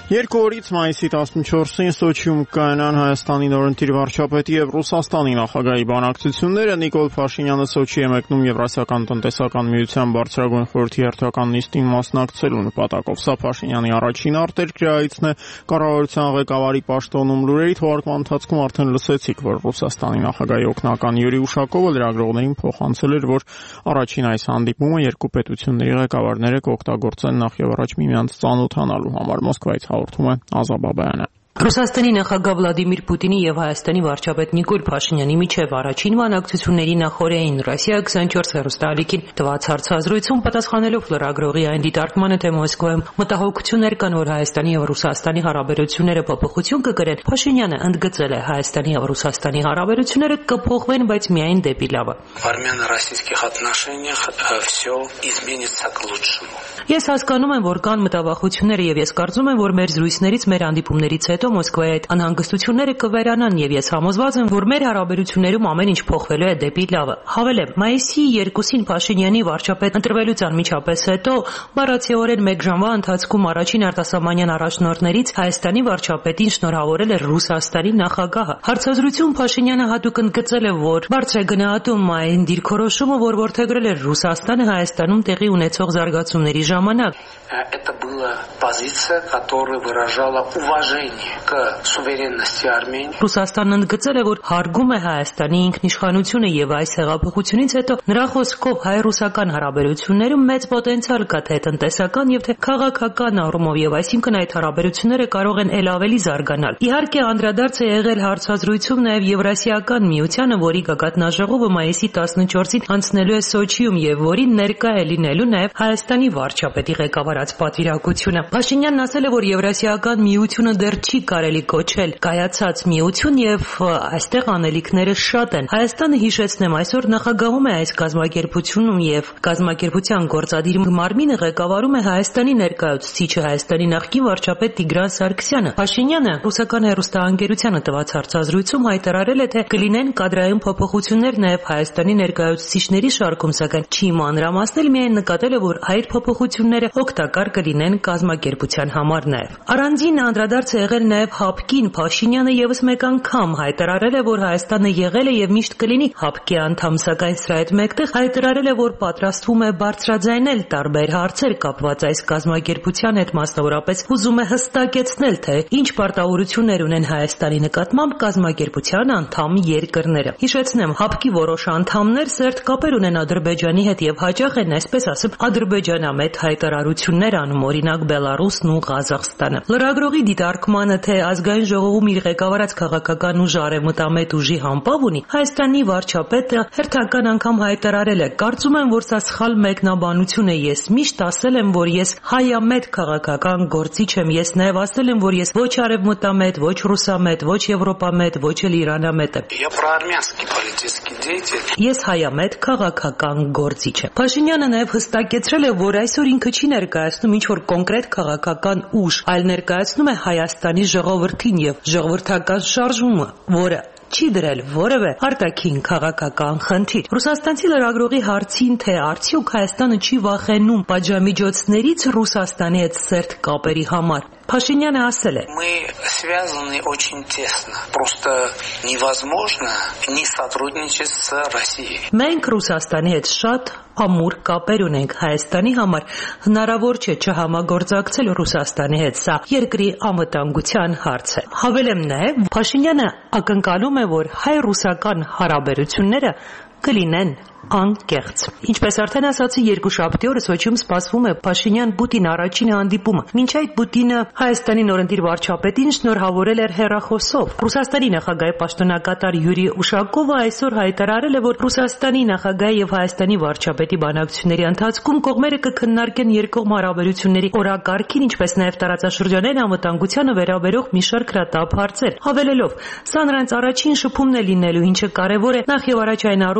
Երկու օրից մայիսի տասնչորսին Սոչիում կայանան Հայաստանի նորընտիր վարչապետի եւ Ռուսաստանի նախագահի բանակցությունները։ Նիկոլ Փաշինյանը Սոչի է մեկնում Եվրասիական տնտեսական միության բարձրագույն խորհրդի հերթական նիստին մասնակցելու նպատակով։ Սա Փաշինյանի առաջին արտերկրայցն է։ Կառավարության ղեկավարի պաշտոնում լուրերի թողարկման ընթացքում արդեն լսեցիք, որ Ռուսաստանի նախագահի օգնական Յուրի Ուշակովը լրագրողներին փոխանցել էր, որ առաջին այս հանդիպումը երկու պետությունների ղեկավարները կօգտագործեն նախ եւ առաջ միմյանց ծանոթանալու համար։ Մոսկվայից հաղորդում է Ազա Բաբայանը։ Ռուսաստանի նախագահ Վլադիմիր Պուտինի եւ Հայաստանի վարչապետ Նիկոլ Փաշինյանի միջև առաջին բանակցությունների նախօրեին Ռոսիա քսանչորս հեռուստաալիքին տված հարցազրույցում պատասխանելով լրագրողի այն դիտարկմանը, թե Մոսկվայում մտահոգություններ կան, որ Հայաստանի եւ Ռուսաստանի հարաբերությունները փոփոխություն կգրեն, Փաշինյանը ընդգծել է Հայաստանի եւ Ռուսաստանի հարաբերությունները կփոխվեն, բայց միայն դեպի լավը։ Армяно-российских отношениях все изменится к лучшему. Ես հասկանում եմ, որ կան մտավախություններ եւ ես կարծում եմ, որ մեր զրույցներից, մեր հանդիպումներից հետո Մոսկվայի այդ անհանգստությունները կվերանան եւ ես համոզված եմ, որ մեր հարաբերություններում ամեն ինչ փոխվելու է դեպի լավը։ Հավելեմ, մայիսի երկուսին Փաշինյանի վարչապետ ընտրվելուց անմիջապես հետո բառացիորեն մեկ ժամվա ընթացքում առաջին արտասահմանյան առաջնորդներից Հայաստանի վարչապետին շնորհավորել է Ռուսաստանի նախագահը։ Հարցազրույցում Փաշինյանը հատուկ ընդգծել է, որ բարձր է գնահատում այն դիրքորոշումը, որ որդեգրել է Ռուսաստանը Հայաստանում տեղի ունեցող զարգացումների ժամանակ։ Это была позиция, которая выражала уважение к суверенности Армении. Ռուսաստանն ընդգծել է, որ հարգում է Հայաստանի ինքնիշխանությունը եւ այս հեղափոխությունից հետո նրա խոսքով հայ-ռուսական հարաբերություններում մեծ պոտենցիալ կա թե տնտեսական եւ թե քաղաքական առումով եւ այսինքն այդ հարաբերությունները կարող են ել ավելի զարգանալ։ Իհարկե անդրադարձ է եղել հարցազրույցում նաեւ Եվրասիական միությանը, որի գագաթնաժողովը մայիսի տասնչորսին անցնելու է Սոչիում եւ որին ներկա է լինելու նաեւ Հայաստանի վարչապետի ղեկավարած պատվիրակությունը։ Փաշինյանն ասել է, որ Եվրասիական միությունը դեռ չի կարելի կոչել կայացած միություն եւ այստեղ անելիքները շատ են։ Հայաստանը, հիշեցնեմ, այսօր նախագահում է այս կազմակերպությունում եւ կազմակերպության գործադիր մարմինը ղեկավարում է Հայաստանի ներկայացուցիչը, Հայաստանի նախկին վարչապետ Տիգրան Սարգսյանը։ Փաշինյանը ռուսական հեռուստաընկերությանը տված հարցազրույցում հայտարարել է, թե կլինեն կադրային փոփոխություններ նաեւ Հայաստանի ներկայացուցիչների շարքում, սակայն չի մանրամասնել, միայն նկատել է, որ այդ փոփոխությունները օգտակար կլինեն կազմակերպության համար նաեւ։ Առանձին անդրադարձ է եղել նաեւ ՀԱՊԿ-ին։ Փաշինյանը եւս մեկ անգամ հայտարարել է, որ Հայաստանը եղել է եւ միշտ կլինի ՀԱՊԿ-ի անդամ, սակայն սրա հետ մեկտեղ հայտարարել է, որ պատրաստվում է բարձրաձայնել տարբեր հարցեր կապված այս կազմակերպության հետ, մասնավորապես ուզում է հստակեցնել, թե ինչ պարտավորություններ ունեն Հայաստանի նկատմամբ կազմակերպության անդամ երկրները։ Հիշեցնեմ, ՀԱՊԿ-ի որոշ անդամներ սերտ կապեր ունեն Ադրբեջանի հետ եւ հաճախ են, այսպես ասեմ, ադրբեջանամետ հայտարարություններ անում, օրինակ Բելարուսն ու Ղազախստանը։ Լրագրողի դիտարկմանը, թե ազգային ժողովում իր ղեկավարած քաղաքական ուժը արևմտամետ ուժի համբավ ունի, Հայաստանի վարչապետը հերթական անգամ հայտարարել է. «Կարծում եմ, որ սա սխալ մեկնաբանություն է։ Ես միշտ ասել եմ, որ ես հայամետ քաղաքական գործիչ եմ։ Ես նաև ասել եմ, որ ես ոչ արևմտամետ, ոչ ռուսամետ, ոչ եվրոպամետ, ոչ էլ իրանամետ եմ։ Я проармянский политический деятель. Ես հայամետ քաղաքական գործիչ եմ»։ Փաշինյանը նաև հստակեցրել է, որ այսօր ինքը չի ներկայացնում ինչ-որ կոնկրետ քաղաքական ուժ, այլ ներկայացնում է Հայաստանի ժողովրդին եւ ժողովրդական շարժումը, որը չի դրել որևէ արտաքին քաղաքական խնդիր։ Ռուսաստանցի լրագրողի հարցին, թե արդյոք Հայաստանը չի վախենում պատժամիջոցներից Ռուսաստանի հետ սերտ կապերի համար, Փաշինյանը ասել է. Мы связаны очень тесно. Просто невозможно не сотрудничать с Россией. Մենք Ռուսաստանի հետ շատ ամուր կապեր ունենք Հայաստանի համար, հնարավոր չէ չհամագործակցել Ռուսաստանի հետ, սա երկրի անվտանգության հարց է։ Հավելեմ նաև, Փաշինյանը ակնկալում է, որ հայ-ռուսական հարաբերությունները կլինեն անկեղծ։ Ինչպես արդեն ասացի, երկուշաբթի օրը Սոչիում սպասվում է Փաշինյան-Պուտին առաջին հանդիպումը։ Մինչ այդ Պուտինը Հայաստանի նորընտիր վարչապետին շնորհավորել էր հեռախոսով։ Ռուսաստանի նախագահի պաշտոնակատար Յուրի Ուշակովը այսօր հայտարարել է, որ Ռուսաստանի նախագահի եւ Հայաստանի վարչապետի բանակցությունների ընթացքում կողմերը կքննարկեն երկկողմ հարաբերությունների օրակարգին, ինչպես նաև տարածաշրջանային անվտանգությանը վերաբերող մի շարք հրատապ հարցեր։ Հավելելով, սա նրանց առաջին շփումն է լինելու, ինչը կարևոր է նախ եւ առաջ այն առումով,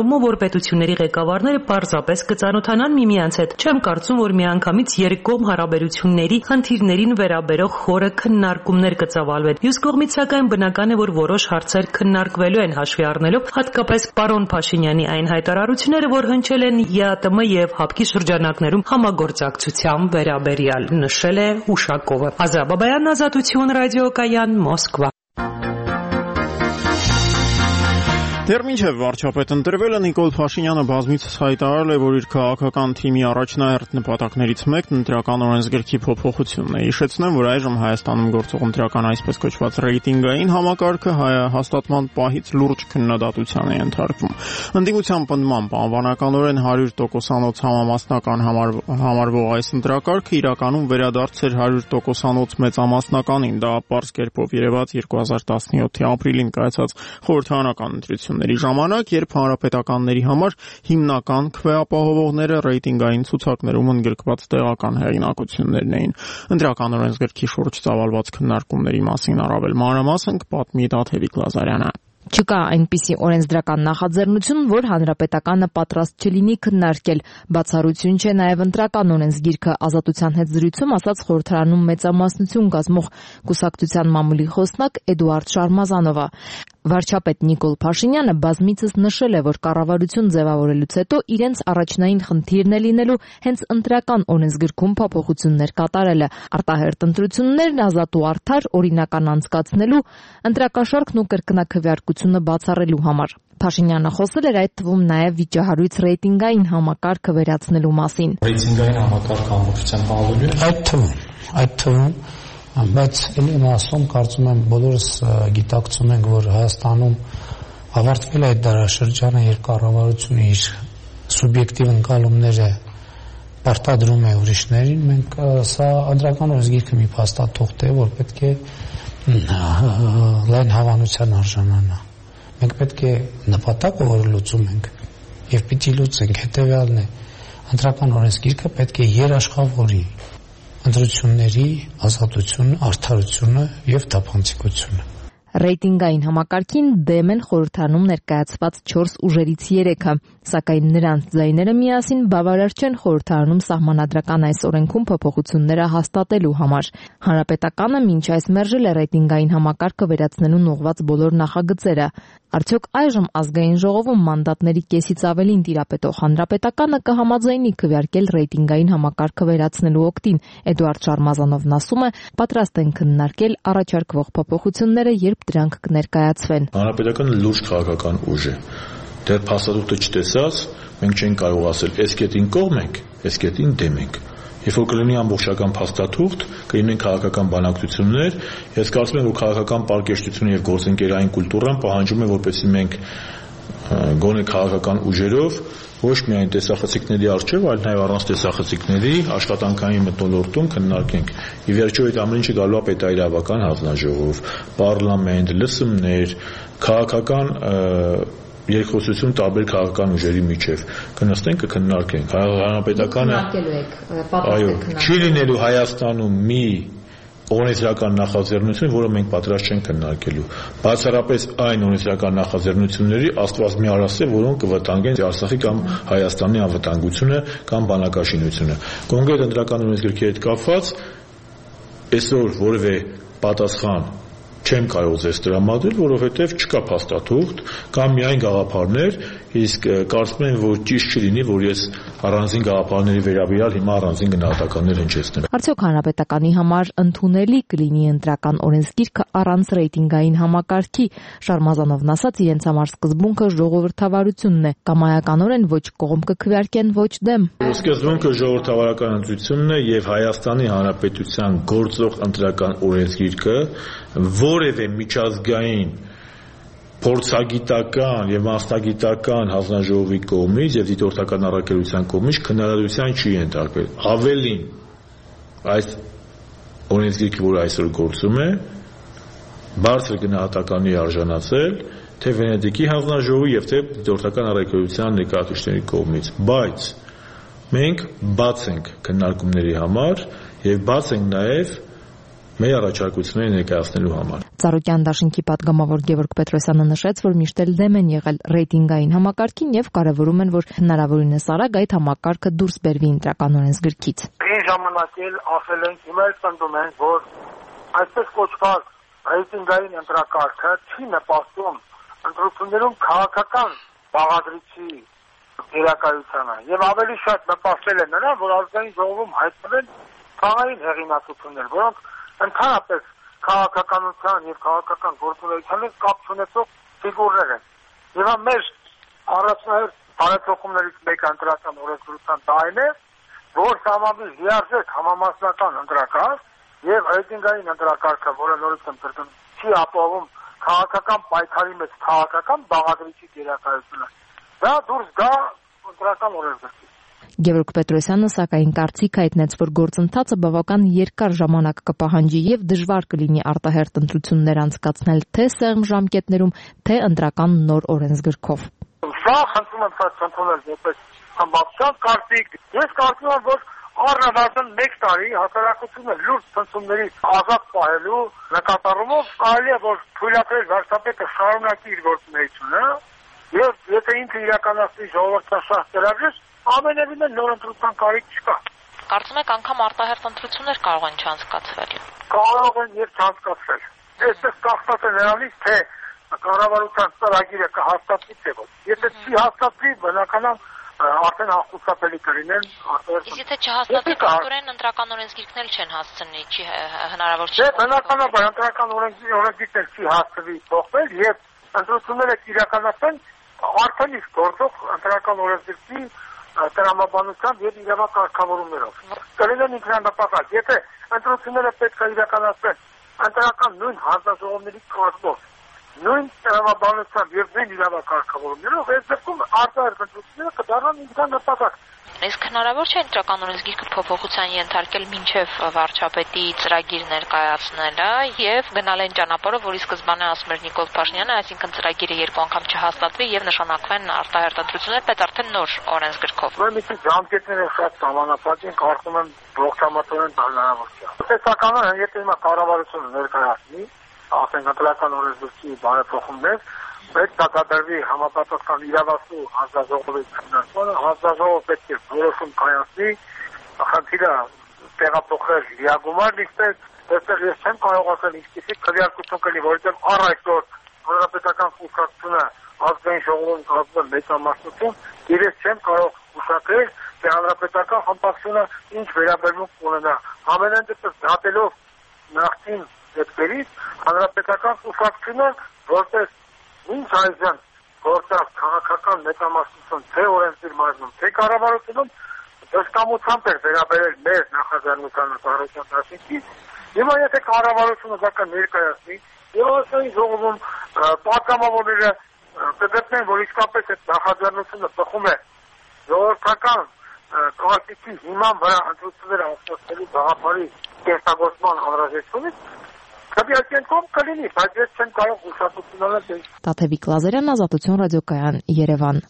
առումով, որ պետությունների ղեկավարները պարզապես կծանոթանան միմյանց հետ։ Չեմ կարծում, որ միանգամից երկկողմ հարաբերությունների խնդիրներին վերաբերող խորը քննարկումներ կծավալվեն։ Մյուս կողմից, սակայն, բնական է, որ որոշ հարցեր քննարկվելու են հաշվի առնելով հատկապես պարոն Փաշինյանի այն հայտարարությունները, որ հնչել են ԵԱՏՄ եւ ՀԱՊԿ-ի շրջանակներում համագործակցության վերաբերյալ, նշել է Ուշակովը։ Ազրա Բաբայան, Ազատություն, ռադիոկայան, Մոսկվա։ Դեռ մինչև վարչապետ ընտրվելը Նիկոլ Փաշինյանը բազմիցս հայտարարել է, որ իր քաղաքական թիմի առաջնահերթ նպատակներից մեկն ընտրական օրենսգրքի փոփոխությունն է։ Հիշեցնեմ, որ այժմ Հայաստանում գործող ընտրական այսպես կոչված ռեյտինգային համակարգը հաստատման պահից լուրջ քննադատության է ընթարկվում։ Ընդդիմության պնդմամբ անվանականորեն հարյուր տոկոսանոց համամասնական համարվող այս ընտրակարգը իրականում վերադարձ էր հարյուր տոկոսանոց մեծամասնականին։ Դա պարզ կերպով երևաց երկու հազար տասնյոթի ապրիլին կայացած խորհրդարանական ընտրությունների ժամանակ, երբ հանրապետականների համար հիմնական քվեապահովողները ռեյտինգային ցուցակներում ընդգրկված տեղական հեղինակություններն էին։ Ընտրական օրենսգրքի շուրջ ծավալված քննարկումների մասին առավել մանրամասն կպատմի Դաթևիկ Լազարյանը։ Չկա այնպիսի օրենսդրական նախաձեռնություն, որ հանրապետականը պատրաստ չլինի քննարկել։ Բացառություն չէ նաև ընտրական օրենսգիրքը, Ազատության հետ զրույցում ասաց խորհրդարանում մեծամասնություն կազմող կուսակցության մամուլի խոսնակ Էդուարդ Շարմազանովը։ Վարչապետ Նիկոլ Փաշինյանը բազմիցս նշել է, որ կառավարություն ձևավորելուց հետո իրենց առաջնային խնդիրն է լինելու հենց ընտրական օրենսգրքում փոփոխություններ կատարելը, արտահերթ ընտրություններն ազատ ու արդար օրինական անցկացնելու, ընտրակաշառքն ու կրկնակվեարկությունը բացառելու համար։ Փաշինյանը խոսել էր այդ թվում նաև վիճահարույց ռեյտինգային համակարգը վերացնելու մասին։ Ռեյտինգային համակարգը ամբողջությամբ հավելելու է։ Այդ թվում, այդ թվում բայց ելի եմ ասում, կարծում եմ բոլորս գիտակցում ենք, որ Հայաստանում ավարտվել է այդ դարաշրջանը, երբ կառավարությունը իր սուբյեկտիվ ընկալումները պարտադրում է ուրիշներին, մենք սա ընտրական օրենսգիրքը մի փաստաթուղթ է, որ պետք է լայն հավանության արժանանա։ Մենք պետք է նպատակը, որը լուծում ենք, եւ պիտի լուծենք, հետեւյալն է, ընտրական օրենսգիրքը պետք է երաշխավորի ընտրությունների ազատությունը, արդարությունը եւ թափանցիկությունը։ Ռեյտինգային համակարգին դեմ են խորհրդարանում ներկայացված չորս ուժերից երեքը, սակայն նրանց ձայները միասին բավարար չեն խորհրդարանում սահմանադրական այս օրենքում փոփոխությունները հաստատելու համար։ Հանրապետականը մինչ այս մերժել է ռեյտինգային համակարգը վերացնելուն ուղղված բոլոր նախագծերը։ Արդյոք այժմ ազգային ժողովում մանդատների կեսից ավելին տիրապետող հանրապետականը կհամաձայնի քվեարկել ռեյտինգային համակարգը վերացնելու օգտին։ Էդուարդ Շարմազանովն ասում է, պատրաստ են քննարկել առաջարկվող փոփոխությունները, երբ դրանք կներկայացվեն։ Հանրապետականը լուրջ քաղաքական ուժ է։ Դեռ փաստաթուղթը չտեսած, մենք չենք կարող ասել, այս կետին կողմ ենք, այս կետին դեմ ենք։ Երբ որ կլինի ամբողջական փաստաթուղթ, կլինեն քաղաքական բանակցություններ, ես կարծում եմ, որ քաղաքական պարկեշտությունը եւ գործընկերային կուլտուրան պահանջում է, որպեսզի մենք գոնե քաղաքական ուժերով ոչ միայն տեսախցիկների առջև, այլ նաև առանց տեսախցիկների աշխատանքային մթնոլորտում քննարկենք։ Ի վերջո այդ ամեն ինչը գալու է պետաիրավական հանձնաժողով, պարլամենտ, լսումներ, քաղաքական երկխոսություն տարբեր քաղաքական ուժերի միջև կնստենք, կքննարկենք։ Հանրապետականը այո, չի լինելու Հայաստանում մի օրենսդրական նախաձեռնություն, որը մենք պատրաստ չենք քննարկելու։ Բացառապես այն օրենսդրական նախաձեռնությունների Աստված մի արասե, որոնք կվտանգեն Արցախի կամ Հայաստանի անվտանգությունը կամ բանակաշինությունը։ Կոնկրետ ընտրական օրենսգրքի հետ կապված այսօր որևէ պատասխան չեմ կարող ձեզ տրամադրել, որովհետև չկա փաստաթուղթ կամ միայն գաղափարներ, իսկ կարծում եմ, որ ճիշտ չլինի, որ ես առանձին գաղափարների վերաբերյալ հիմա առանձին գնահատականներ հնչեցնեմ։ Արդյոք հանրապետականի համար ընդունելի կլինի ընտրական օրենսգիրքը առանց ռեյտինգային համակարգի։ Շարմազանովն ասաց, իրենց համար սկզբունքը ժողովրդավարությունն է, կամայականորեն ոչ կողմ կքվեարկեն, ոչ դեմ։ Սկզբունքը ժողովրդավարական ընտրությունն է եւ Հայաստանի Հանրապետության գործող ընտրական օրենսգիրքը որևէ միջազգային փորձագիտական եւ մասնագիտական հանձնաժողովի կողմից եւ դիտորդական առաքելության կողմից քննադատության չի ենթարկվել։ Ավելին, այս օրենսգիրքը, որը այսօր գործում է, բարձր գնահատականի արժանացել թե Վենետիկի հանձնաժողովի եւ թե դիտորդական առաքելության ներկայացուցիչների կողմից, բայց մենք բաց ենք քննարկումների համար եւ բաց ենք նաեւ մեր առաջարկությունները ներկայացնելու համար։ Ծառուկյան դաշինքի պատգամավոր Գևորգ Պետրոսյանը նշեց, որ միշտ էլ դեմ են եղել ռեյտինգային համակարգին եւ կարեւորում են, որ հնարավորինս արագ այդ համակարգը դուրս բերվի ընտրական օրենսգրքից։ Այն ժամանակ էլ ասել են, հիմա էլ պնդում են, որ այսպես կոչված ռեյտինգային ընտրակարգը չի նպաստում ընտրություններում քաղաքական բաղադրիչի դերակայությանը եւ ավելի շատ նպաստել է նրան, որ ազգային ժողովում հայտնվեն քաղաքային հեղինակություններ, որոնք ընդհանրապես քաղաքականության եւ քաղաքական գործունեության հետ կապ ունեցող ֆիգուրներ են։ Եվ մեր առաջնահերթ բարեփոխումներից մեկը ընտրական օրենսդրության այն է, որ համամի լիարժեք համամասնական ընտրակարգ եւ ռեյտինգային ընտրակարգը, որը նորից ընդգրկում չի ապահովում քաղաքական պայքարի մեջ քաղաքական բաղադրիչի դերակայությունը, դա դուրս գա ընտրական օրենսդրքից։ Գևորգ Պետրոսյանը սակայն կարծիք հայտնեց, որ գործընթացը բավական երկար ժամանակ կպահանջի եւ դժվար կլինի արտահերթ ընտրություններ անցկացնել թե սեղմ ժամկետներում, թե ընտրական նոր օրենսգրքով։ Սա խնդրում եմ ցանցոնել որպես համապատասխան կարծիք։ Ես կարծում եմ, որ առնվազն մեկ տարի հասարակությունը լուրջ ցնցումների ազատ պահելու նկատառումով կարելի է որ թույլատրել վարչապետը շարունակի իր գործունեությունը եւ եթե ինքը իրականացնի ժողովրդաշահ ծրագիր, ամենևին նոր ընտրության կարիք չկա։ Կարծում եք անգամ արտահերթ ընտրություններ կարող են չանցկացվել։ Կարող են եւ չանցկացվել։ Այստեղ կախված է նրանից, թե կառավարության ծրագիրը կհաստատվի թե ոչ։ Եթե չի հաստատվի, բնականաբար արդեն հաստատելի կլինեն արտահերթ։ Իսկ եթե չհաստատվի, կողքորեն ընտրական օրենսգիրքն էլ չեն հասցնի, չի հնարավոր չի։ Դե բնականաբար ընտրական օրենսգիրքն չի հասցվի փոխվել եւ ընտրությունները իրականացան արդեն իսկ գործող ընտրական օրենսգիրքի տրամաբանությամբ եւ իրավակարգավորումներով։ Կլինեն ինքնանպատակ, եթե ընտրությունները պետք է իրականացվեն ընտրական նույն հանձնաժողովների կազմով, նույն տրամաբանությամբ եւ նույն իրավակարգավորումներով, այս դեպքում արտահերթ ընտրությունները կդառնան ինքնանպատակ։ Իսկ հնարավոր չէ ընտրական օրենսգիրքը փոփոխության ենթարկել մինչև վարչապետի ծրագիր ներկայացնելը եւ գնալ այն ճանապարհով, որի սկզբանե ասում էր Նիկոլ Փաշինյանը, այսինքն ծրագիրը երկու անգամ չհաստատվի եւ նշանակվեն արտահերթ ընտրություններ, բայց արդեն նոր օրենսգրքով։ Ուրեմն իսկ ժամկետները շատ սահմանափակ են, կարծում եմ ողջամտորեն հնարավոր չէ։ Տեսականորեն, եթե հիմա կառավարությունը ներկայացնի, ասենք ընտրական օրենսգրքի բարեփոխումներ, պետք է կատարվի համապատասխան իրավասու հանձնաժողովի քննարկումը, հանձնաժողովը պետք է որոշում կայացնի, խնդիրը տեղափոխել լիագումար լիստեր, այստեղ ես չեմ կարող ասել ինչպիսի քվեարկություն կլինի, որովհետև առ այսօր հանրապետական կուսակցությունը ազգային ժողովում կազմել մեծամասնություն, ես չեմ կարող հուսակրել, թե հանրապետական խմբակցությունը ինչ վերաբերմունք ունենա։ Ամենայն դեպս դատելով նախկին դեպքերից, հանրապետական կուսակցությունը որպես ինչ այժմ գործած քաղաքական մեծամասնություն թե օրենսդիր մարզում, թե կառավարությունում դժկամությամբ էր վերաբերել մեր նախաձեռնությանը Ծառուկյան դաշինքի, հիմա եթե կառավարությունը դա կներկայացնի, եւ ասային ժողովում պատգամավորները կգտնեն, որ իսկապես այդ նախաձեռնությունը բխում է ժողովրդական կարծիքի հիման վրա ընտրությունները անցկացնելու գաղափարի կերտագործման անհրաժեշտությունից, Կապիտան կլինի, բայց ես չեմ կարող ուշադրություն անել։ Տաթևիկ Լազարյան, Ազատություն ռադիոկայան, Երևան։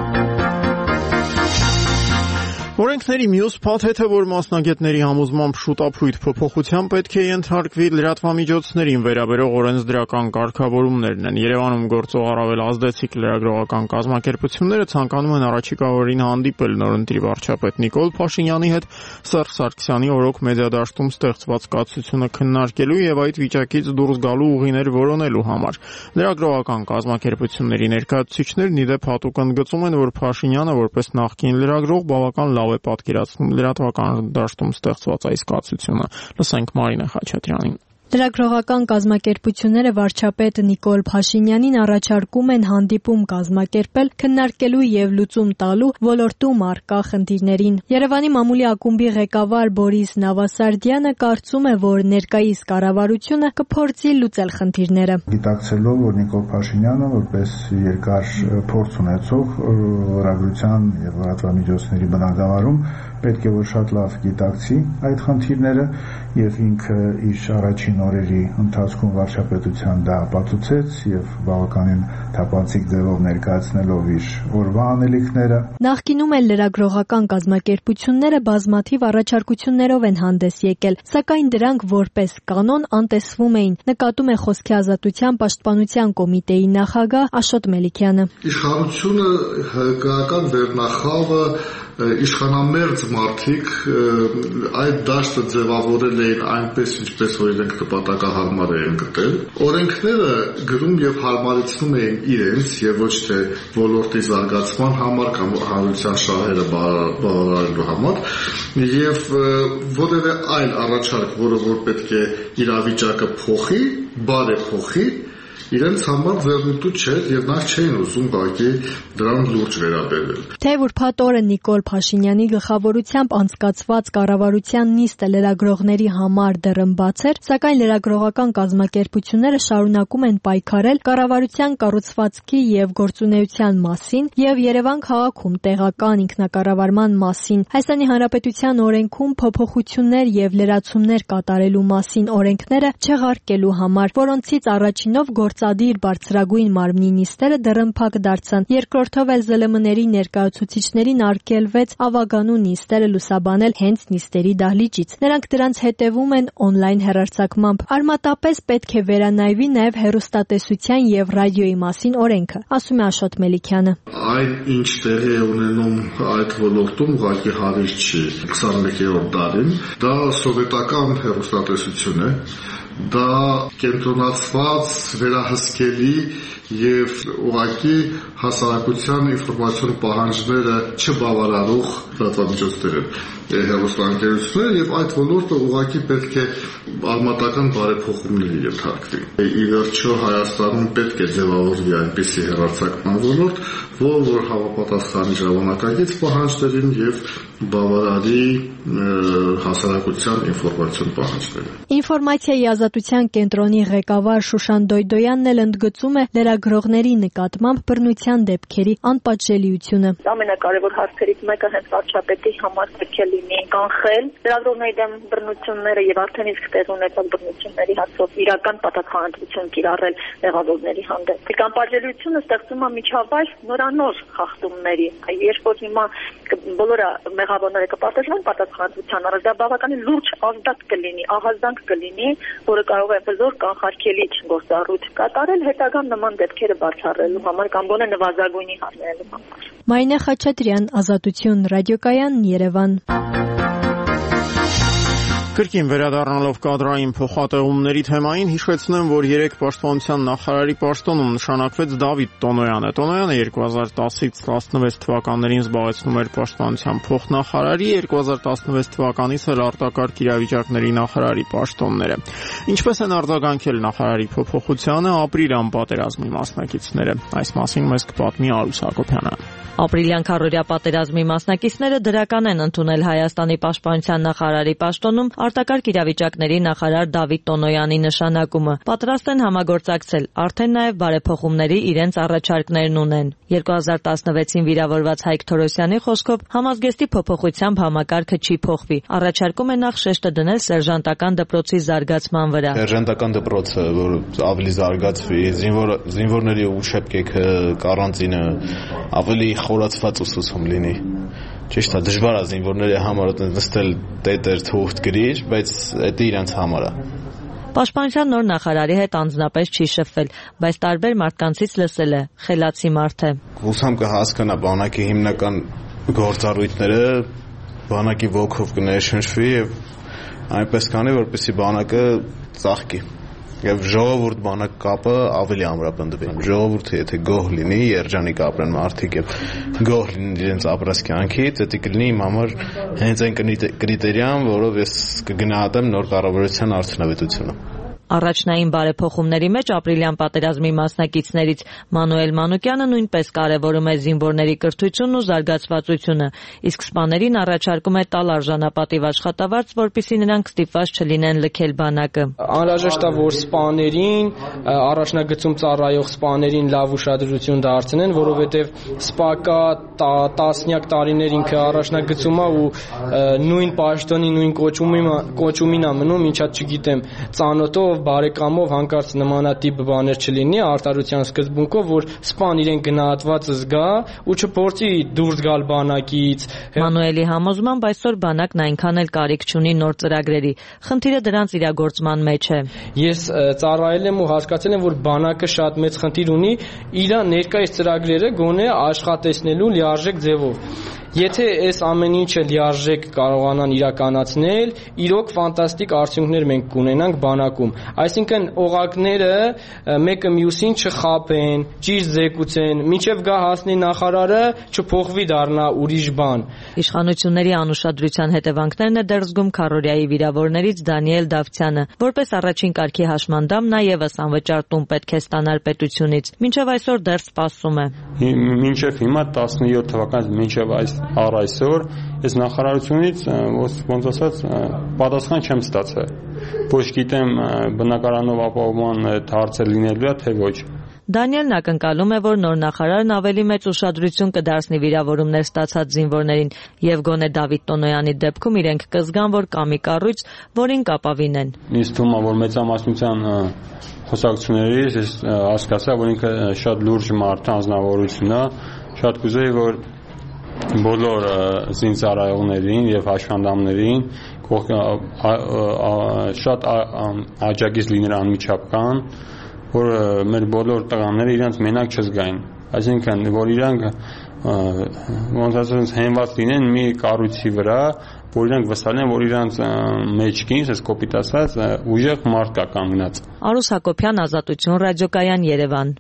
Օրենքների մյուս փաթեթը, որ մասնագետների համոզմամբ շուտապույտ փոփոխության պետք է ենթարկվի լրատվամիջոցներին վերաբերող օրենսդրական կարգավորումներն են։ Երևանում գործող առավել ազդեցիկ լրագրողական կազմակերպությունները ցանկանում են առաջիկա օրերին հանդիպել նորընտիր վարչապետ Նիկոլ Փաշինյանի հետ Սերժ Սարգսյանի օրոք մեդիադաշտում ստեղծված կացությունը քննարկելու եւ այդ վիճակից դուրս գալու ուղիներ որոնելու համար։ Լրագրողական կազմակերպությունների ներկայացուցիչներն ի դեպ հատուկ ընդգծում են, որ Փաշինյանը որպես նախկին լրագրող բավական լավ է պատկերացնում լրատվական դաշտում ստեղծված այս կացությունը։ Լսենք Մարինե Խաչատրյանին։ Լրագրողական կազմակերպությունները վարչապետ Նիկոլ Փաշինյանին առաջարկում են հանդիպում կազմակերպել քննարկելու եւ լուծում տալու ոլորտում առկա խնդիրներին։ Երևանի մամուլի ակումբի ղեկավար Բորիս Նավասարդյանը կարծում է, որ ներկայիս կառավարությունը կփորձի լուծել խնդիրները։ Գիտակցելով, որ Նիկոլ Փաշինյանը որպես երկար փորձ ունեցող լրագրության եւ լրատվամիջոցների բնագավառում պետք է որ շատ լավ գիտակցի այդ խնդիրները եւ ինքը իր առաջին օրերի ընթացքում վարչապետության դա ապացուցեց եւ բավականին թափանցիկ ձևով ներկայացնելով իր օրվա անելիքները։ Նախկինում էլ լրագրողական կազմակերպությունները բազմաթիվ առաջարկություններով են հանդես եկել, սակայն դրանք որպես կանոն անտեսվում էին, նկատում է Խոսքի ազատության պաշտպանության կոմիտեի նախագահ Աշոտ Մելիքյանը։ Իշխանությունը հակական վերնախավը իշխանամերձ մարդիկ այդ դաշտը ձևավորել էին այնպես, ինչպես որ իրենք նպատակահարմար էին գտել։ Օրենքները գրում եւ հարմարեցնում էին իրենց եւ ոչ թե ոլորտի զարգացման համար կամ հանրության շահերը բավարարելու համար, եւ որևէ այլ առաջարկ, որը որ պետք է իրավիճակը փոխի, բարեփոխի, իրենց համար ձեռնտու չէր եւ նա չէին ուզում բակի դրան լուրջ վերաբերվել։ Թե ուրբաթ օրը Նիկոլ Փաշինյանի գլխավորությամբ անցկացված կառավարության նիստը լրագրողների համար դեռ բաց էր, սակայն լրագրողական կազմակերպությունները շարունակում են պայքարել կառավարության կառուցվածքի եւ գործունեության մասին եւ Երևան քաղաքում տեղական ինքնակառավարման մասին։ Հայաստանի Հանրապետության օրենքում փոփոխություններ եւ լրացումներ կատարելու մասին օրենքները չեղարկելու համար, որոնցից առաջինով գործադիր բարձրագույն մարմնի նիստերը դռնփակ դարձան։ Երկրորդով էլ զլմ ների ներկայացուցիչներին արգելվեց ավագանու նիստերը լուսաբանել հենց նիստերի դահլիճից։ Նրանք դրանց հետևում են օնլայն հեռարձակմամբ։ Արմատապես պետք է վերանայվի նաև հեռուստատեսության եւ ռադիոյի մասին օրենքը, ասում է Աշոտ Մելիքյանը։ Այն ինչ տեղի է ունենում այդ ոլորտում ուղղակի հարիր չի քսանմեկերորդ դարին, դա սովետական հեռուստատեսություն է, դա կենտրոնացված վերահսկելի եւ ուղղակի հասարակության ինֆորմացիոն պահանջները չբավարարող լրատվամիջոցներ են հեռուստաընկերությունները եւ այդ ոլորտը ուղղակի պետք է արմատական բարեփոխումների ենթարկվի։ Ի վերջո Հայաստանում պետք է ձևավորվի այնպիսի հեռարձակման ոլորտ, որը որ համապատասխանի ժամանակակից պահանջներին եւ բավարարի հասարակության ինֆորմացիոն պահանջները։ Ինֆորմացիայի ազատության կենտրոնի ղեկավար Շուշան Դոյդոյանն էլ ընդգծում է լրագրողների նկատմամբ բռնության դեպքերի անպատժելիությունը։ Ամենակարևոր հարցերից մեկը հենց վարչապետի համար պետք է լինի կանխել լրագրողների դեմ բռնությունները եւ արդեն իսկ տեղ ունեցած բռնությունների հարցով իրական պատասխանատվություն կիրառել մեղավորների հանդեպ։ Անպատժելիությունը ստեղծում է միջավայր նորանոր խախտումների։ Երբ որ հիմա բոլորը մեղավորները կպատժվեն պատասխանատվության առաջ, դա բավականին լուրջ ազդակ կլինի, ահազանգ կլինի, որը կարող է բզոր կանխարգելիչ գործառույթ կատարել հետագա նման դեպքերը բացառելու համար կամ գոնե նվազագույնի հասնելու համար։ Մայնե Խաչատրյան, Ազատություն, ռադիոկայան, Երևան։ Կրկին վերադառնալով կադրային փոխատեղումների թեմային, հիշեցնեմ, որ երեկ Պաշտպանության նախարարի պաշտոնում նշանակվեց Դավիթ Տոնոյանը։ Տոնոյանը երկու հազար տասից տասնվեց թվականներին զբաղեցնում էր Պաշտպանության փոխնախարարի, երկու հազար տասնվեց թվականից էլ արտակարգ իրավիճակների նախարարի պաշտոնները։ Ինչպես են արձագանքել նախարարի փոփոխությանը ապրիլյան պատերազմի մասնակիցները։ Այս մասին մեզ կպատմի Արուս Հակոբյանը։ Ապրիլյան քարորյա պատերազմի մասնակիցները դրական են ընդունել Հայաստանի Պաշտպանության նախարարի պաշտոնում արտակարգ իրավիճակների նախարար Դավիթ Տոնոյանի նշանակումը։ Պատրաստ են համագործակցել, արդեն նաև բարեփոխումների իրենց առաջարկներն ունեն։ երկու հազար տասնվեցին վիրավորված Հայկ Թորոսյանի խոսքով համազգեստի փոփոխությամբ համակարգը չի փոխվի։ Առաջարկում է նախ շեշտը դնել սերժանտական դպրոցի զարգացման վրա։ Սերժանտական դպրոցը, որ ավելի զարգացվի, զինվոր զինվորների ուշեփկեքը, կարանտինը ավելի խորացված ուսուցում լինի։ Ճիշտ է, դժվար է զինվորների համար նստել տետեր, թուղթ, գրիչ, բայց դա իրենց համար է։ Պաշտպանության նոր նախարարի հետ անձնապես չի շփվել, բայց տարբեր մարդկանցից լսել է, խելացի մարդ է։ Ուսամ կհասկանա բանակի հիմնական գործառույթները, բանակի ոգով կներշնչվի եւ այնպես կանի, որպեսզի բանակը ծաղկի։ Եվ ժողովուրդ բանակ կապը ավելի ամրապնդվի։ Ժողովուրդը եթե գոհ լինի, երջանիկ ապրեն մարդիկ եւ գոհ լինեն իրենց ապրած կյանքից, դա կլինի իմ համար հենց այն կրիտերիան, որով ես կգնահատեմ նոր կառավարության արդյունավետությունը։ Առաջնային բարեփոխումների մեջ ապրիլյան պատերազմի մասնակիցներից Մանուել Մանուկյանը նույնպես կարևորում է զինվորների կրթությունն ու զարգացվածությունը, իսկ սպաներին առաջարկում է տալ արժանապատիվ աշխատավարձ, որպեսզի նրանք ստիպված չլինեն լքել բանակը։ Անհրաժեշտ է, որ սպաներին, առաջնագծում ծառայող սպաներին լավ ուշադրություն դարձնեն, որովհետև սպակա տասնյակ տարիներ ինքը առաջնագծում է ու նույն պաշտոնի, նույն կոչումին է մնում, ինչա չգիտեմ, ծանոթով, բարեկամով հանկարծ նմանատիպ բաներ չլինի արտարության սկզբունքով, որ սպան իրեն գնահատվածը զգա ու չփորձի դուրս գալ բանակից։ Մանուելի համոզմամբ այսօր բանակն այնքան էլ կարիք չունի նոր ծրագրերի։ Խնդիրը դրանց իրագործման մեջ է։ Ես ծառայել եմ ու հասկացել եմ, որ բանակը շատ մեծ խնդիր ունի իր ներկայիս ծրագրերը գոնե աշխատեցնելու լիարժեք ձևով։ Եթե այս ամեն ինչը լիարժեք կարողանան իրականացնել, իրոք ֆանտաստիկ արդյունքներ մենք կունենանք բանակում։ Այսինքն օղակները մեկը մյուսին չխաբեն, ճիշտ զեկուցեն, մինչև գա հասնի նախարարը, չփոխվի դառնա ուրիշ բան։ Իշխանությունների անուշադրության հետևանքներն է դեռ զգում Քարորիայի վիրավորներից Դանիել Դավթյանը, որպես առաջին կարգի հաշմանդամ նա ևս անվճար տուն պետք է ստանար պետությունից, մինչև այսօր դեռ սպասում է։ Մինչև հիմա տասնյոթ թվականից մինչև այս առ այսօր այս նախարարությունից ոնց ասած պատասխան չեմ ստացել։ Ոչ գիտեմ բնակարանով ապահովման հարցը լինելու է թե ոչ։ Դանիելն ակնկալում է, որ նոր նախարարն ավելի մեծ ուշադրություն կդարձնի վիրավորումներ ստացած զինվորներին եւ գոնե Դավիթ Տոնոյանի դեպքում իրենք կզգան, որ կա մի կառույց, որին կապավինեն։ Ինձ թվում է, որ մեծամասնության խոսակցություններից ես հասկացա, որ ինքը շատ լուրջ մարդ է, անձնավորություն է, շատ կուզեի, որ բոլոր զինծառայողներին եւ հաշվանդամներին շատ աջակից լինել անմիջապես կան, որ մեր բոլոր տղաները իրանց մենակ չզգային, այսինքն որ իրանք ոնց ասած հենված լինեն մի կառույցի վրա, որ իրանք վստահեն, որ իրանց մեջքին, ես կոպիտ ասած, ուժեղ մարդ կա կանգնած։ Արուս Հակոբյան, Ազատություն ռադիոկայան, Երևան։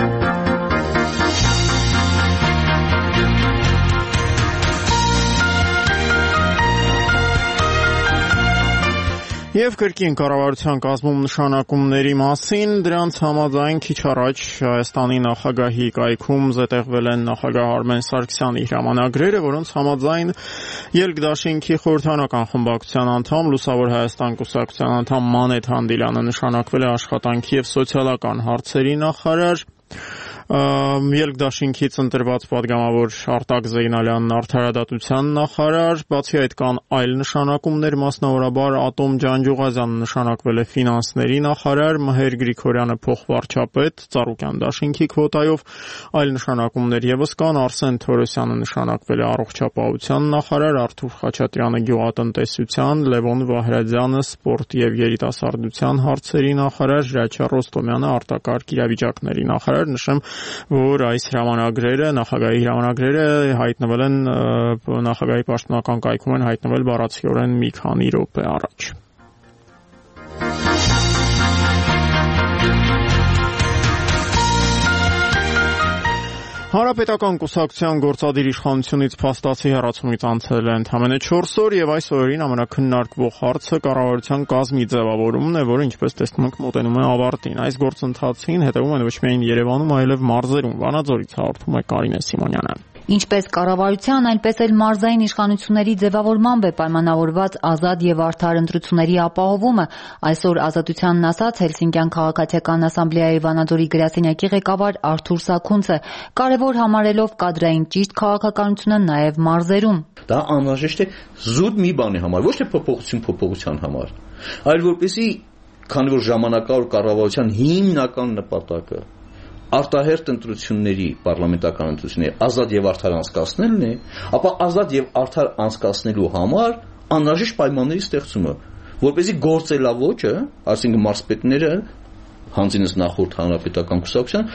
Եվ կրկին կառավարության կազմում նշանակումների մասին, դրանց համաձայն քիչ առաջ Հայաստանի նախագահի կայքում զետեղվել են նախագահ Արմեն Սարգսյանի հրամանագրերը, որոնց համաձայն Ելք-Դաշինքի խորհրդանական խմբակցության անդամ, Լուսավոր Հայաստան կուսակցության անդամ Մանեթ Հանդիլյանը նշանակվել է աշխատանքի եւ սոցիալական հարցերի նախարար։ Ելք-Դաշինքից ընտրված պատգամավոր Արտակ Զեյնալյանն արդարադատության նախարար, բացի այդ կան այլ նշանակումներ, մասնավորաբար Ատոմ Ջանջուղազյանը նշանակվել է ֆինանսների նախարար, Մհեր Գրիգորյանը փոխվարչապետ, Ծառուկյան Դաշինքի քվոտայով, այլ նշանակումներ եւս կան, Արսեն Թորոսյանը նշանակվել է առողջապահության նախարար, Արթուր Խաչատրյանը գյուղատնտեսության, Լևոն Վահրադյանը սպորտ եւ երիտասարդության հարցերի նախարար, Հրաչյա Ռոստոմյանը արտակարգ իրավիճակների նախարար, նշեմ որ այս հրամանագրերը, նախագահի հրամանագրերը հայտնվել են նախագահի պաշտոնական կայքում են հայտնվել բառացիորեն մի քանի րոպե առաջ։ Հանրապետական կուսակցության գործադիր իշխանությունից փաստացի հեռացումից անցել է ընդամենը չորս օր եւ այս օրերին ամենակննարկվող հարցը կառավարության կազմի ձևավորումն է, որը ինչպես տեսնում ենք մոտենում է ավարտին։ Այս գործընթացին հետևում են ոչ միայն Երևանում, այլև մարզերում։ Վանաձորից հաղորդում է Կարինե Սիմոնյանը։ Ինչպես կառավարության, այնպես էլ մարզային իշխանությունների ձևավորմամբ է պայմանավորված ազատ եւ արդար ընտրությունների ապահովումը։ Այսօր Ազատությանն ասաց Հելսինկյան քաղաքացիական ասամբլեայի Վանաձորի գրասենյակի ղեկավար Արթուր Սաքունցը, կարևոր համարելով կադրային ճիշտ քաղաքականությունը նաեւ մարզերում։ Դա անհրաժեշտ է զուտ մի բանի համար, ոչ թե փոփոխություն փոփոխության համար, այլ որպեսզի քանի որ ժամանակավոր կառավարության հիմնական նպատակը արտահերթ ընտրությունների, պարլամենտական ընտրությունների ազատ եւ արդար անցկացնելն է, ապա ազատ եւ արդար անցկացնելու համար անհրաժեշտ պայմանների ստեղծումը, որպեսզի գործելավոճը, այսինքն մարզպետները, հանձինս նախորդ հանրապետական կուսակցության,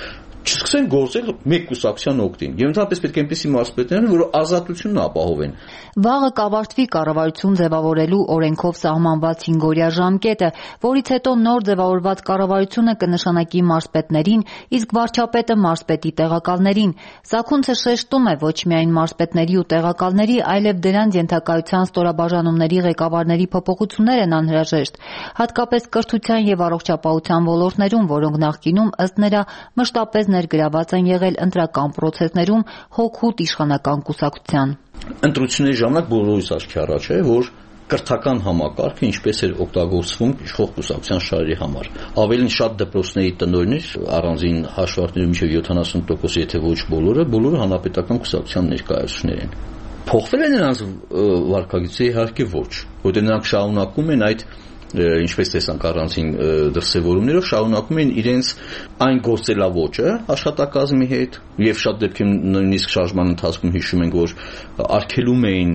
չսկսեն գործել մեկ կուսակցության օգտին։ Եվ ընդհանրապես պետք է այնպիսի մարզպետներ, որ ազատությունն ապահովեն։ Վաղը կավարտվի կառավարություն ձևավորելու օրենքով սահմանված հինգօրյա ժամկետը, որից հետո նոր ձևավորված կառավարությունը կնշանակի մարզպետներին, իսկ վարչապետը մարզպետի տեղակալներին։ Սաքունցը շեշտում է ոչ միայն մարզպետների ու տեղակալների, այլև դրանց ենթակայության ստորաբաժանումների ղեկավարների փոփոխություններ են անհրաժեշտ, հատկապես կրթության եւ առողջապահության ոլորտներում, որոնք նախկինում ըստ նրա մշտապես ներգրաված են եղել ընտրական պրոցեսներում հոգուտ իշխանական կուսակցության։ Ընտրությունների ժամանակ բոլորիս աչքի առաջ է, որ կրթական համակարգը ինչպես էր օգտագործվում իշխող կուսակցության շահերի համար։ Ավելին շատ դպրոցների տնօրեններ առանձին հաշվարկներում մինչև յոթանասուն տոկոս, եթե ոչ բոլորը, բոլորը հանրապետական կուսակցության ներկայացուցիչներ են։ Փոխվել է նրանց վարքագիծը իհարկե ոչ, որտեղ նրանք շարունակում են այդ ինչպես տեսանք առանձին դրսևորումներով շարունակում են իրենց այն գործելավոճը աշխատակազմի հետ եւ շատ դեպքերում նույնիսկ շարժման ընթացքում հիշում ենք, որ արգելում էին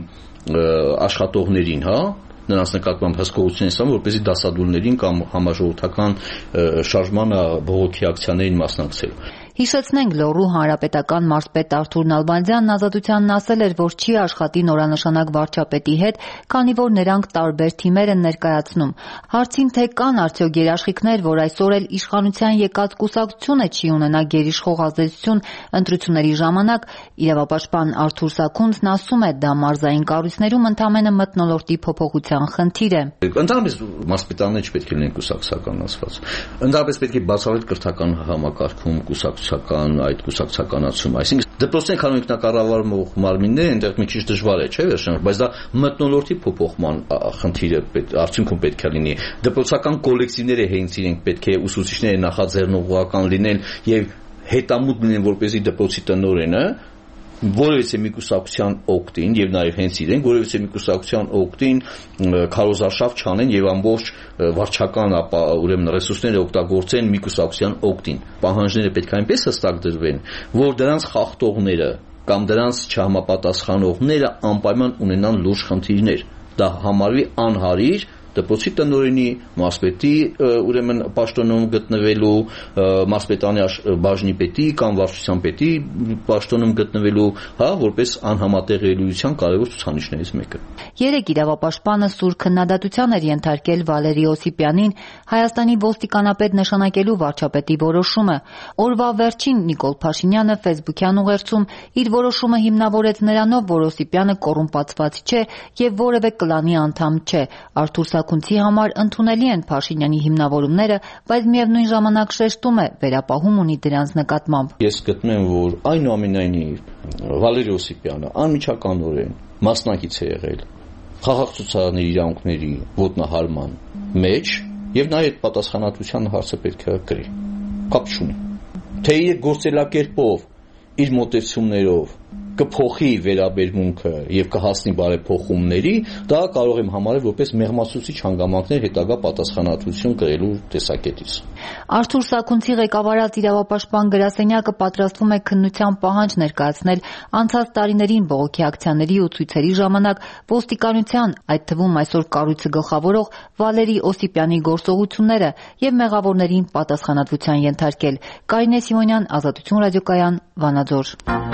աշխատողներին, հա, նրանց նկատմամբ հսկողություն են, որպեսզի դասադուլներին կամ համաժողովրդական շարժմանը բողոքի ակցիաներին մասնակցելու։ Հիշեցնենք, Լոռու հանրապետական մարզպետ Արթուր Նալբանդյանն Ազատությանն ասել էր, որ չի աշխատի նորանշանակ վարչապետի հետ, քանի որ նրանք տարբեր թիմեր են ներկայացնում։ Հարցին, թե կան արդյոք գերաշխիքներ, որ այսօր էլ իշխանության եկած կուսակցությունը չի ունենա գերիշխող ազդեցություն ընտրությունների ժամանակ, իրավապաշտպան Արթուր Սաքունցն ասում է, դա մարզային կառույցներում ընդամենը մթնոլորտի փոփոխության խնդիր է։ Ընդհանրապես մարզպետանները չպետք է լինեն կուսակցականացված։ Ընդհանրապես պետք է բացառել կրթական համակարգում կուսակցական այդ կուսակցականացում, այսինքն դպրոցների քանոնիկնակառավարող մարմինները այնտեղ մի քիչ դժվար է, չէ՞, վերջնական, բայց դա մթնոլորտի փոփոխման խնդիրը արդյունքում պետք է լինի։ Դպրոցական կոլեկտիվները հենց իրենք պետք է ուսուցիչները նախաձեռնողական լինեն եւ հետամուտ լինեն, որպեսզի դպրոցի տնօրենը որևէ մի կուսակցության օգտին եւ նաեւ հենց իրենք որևէ մի կուսակցության օգտին քարոզարշավ չանեն եւ ամբողջ վարչական ապա ուրեմն ռեսուրսները օգտագործեն մի կուսակցության օգտին։ Պահանջները պետք է այնպես հստակ դրվեն, որ դրանց խախտողները կամ դրանց չհամապատասխանողները անպայման ունենան լուրջ խնդիրներ։ Դա համարվի անհարիր դպրոցի տնօրենի, մարզպետի ուրեմն պաշտոնում գտնվելու, մարզպետանի բաժնի պետի կամ վարչության պետի պաշտոնում գտնվելու, հա, որպես անհամատեղելիության կարևոր ցուցանիշներից մեկը։ Երեք իրավապաշտպանը սուր քննադատության էր ենթարկել Վալերի Օսիպյանին Հայաստանի ոստիկանապետ նշանակելու վարչապետի որոշումը։ Օրվա վերջին Նիկոլ Փաշինյանը Facebook-յան ուղերձում իր որոշումը հիմնավորեց նրանով, որ Օսիպյանը կոռումպացված չէ եւ որևէ կլանի անդամ չէ։ Արթուր Սաքունցի համար ընդունելի են Փաշինյանի հիմնավորումները, բայց միևնույն ժամանակ շեշտում է, վերապահում ունի դրանց նկատմամբ։ Ես գտնում եմ, որ այնուամենայնիվ Վալերի Օսիպյանը անմիջականորեն մասնակից է եղել խաղաղ ցուցարարների իրավունքների ոտնահարման մեջ եւ նա այդ պատասխանատվության հարցը պետք է կրի։ Կապ չունի։ Թե իր գործելակերպով, իր մոտեցումներով կփոխի վերաբերմունքը եւ կհասնի բարեփոխումների, դա կարող եմ համարել որպես մեղմացուցիչ հանգամանքներ հետագա պատասխանատվություն կրելու տեսակետից։ Արթուր Սաքունցի ղեկավարած իրավապաշտպան գրասենյակը պատրաստվում է քննության պահանջ ներկայացնել անցած տարիներին բողոքի ակցիաների ու ցույցերի ժամանակ ոստիկանության, այդ թվում այսօր կառույցը գլխավորող Վալերի Օսիպյանի գործողությունները եւ մեղավորներին պատասխանատվության ենթարկել։ Կարինե Սիմոնյան, Ազատություն ռադիոկայան, Վանաձոր։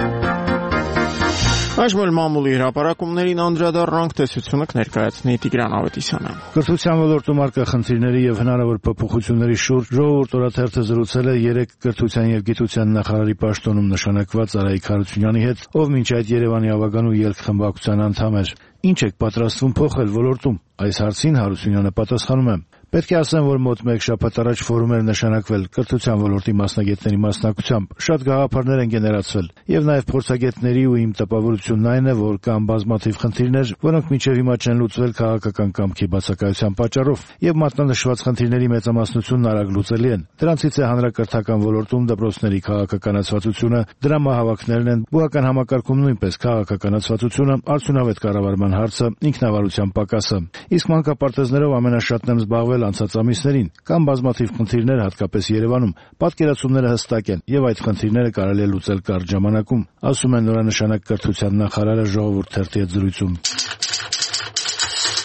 Այժմ մամուլի հրապարակումներին անդրադառնանք, տեսությունը կներկայացնի Տիգրան Ավետիսյանը։ Կրթության ոլորտում առկա խնդիրների եւ հնարավոր փոփոխությունների շուրջ ժողովուրդ օրաթերթը զրուցել է երեք կրթության եւ գիտության նախարարի պաշտոնում նշանակված Արայիկ Հարությունյանի հետ, ով մինչ այդ Երևանի ավագանու ելքխմբակցության անդամ էր։ Ինչ եք պատրաստվում փոխել ոլորտում։ Այս հարցին Հարությունյանը պատասխանում է. Պետք է ասեմ, որ մոտ մեկ շաբաթ առաջ ֆորում էր նշանակվել կրթության ոլորտի մասնագետների մասնակցությամբ։ Շատ գաղափարներ են գեներացվել, եւ նաեւ փորձագետների ու իմ տպավորությունն այն է, որ կան բազմաթիվ խնդիրներ, որոնք մինչեւ հիմա չեն լուծվել քաղաքական կամքի բացակայության պատճառով, եւ մատնանշված խնդիրների մեծամասնությունն արագ լուծելի են։ Դրանցից է հանրակրթական ոլորտում դպրոցների քաղաքականացվածությունը, դրամահավաքներն են, բուհական համակարգում նույնպես քաղաքականացվածությունը, արդյունավետ կառավարման հարցը, ինքնավարության պակասը։ Իսկ մանկապարտեզներով ամենաշատն եմ զբաղվել անցած ամիսներին, կան բազմաթիվ խնդիրներ հատկապես Երևանում, պատկերացումները հստակ են եւ այդ խնդիրները կարելի է լուծել կարճ ժամանակում, ասում է նորանշանակ կրթության նախարարը Ժողովուրդ թերթի հետ զրույցում։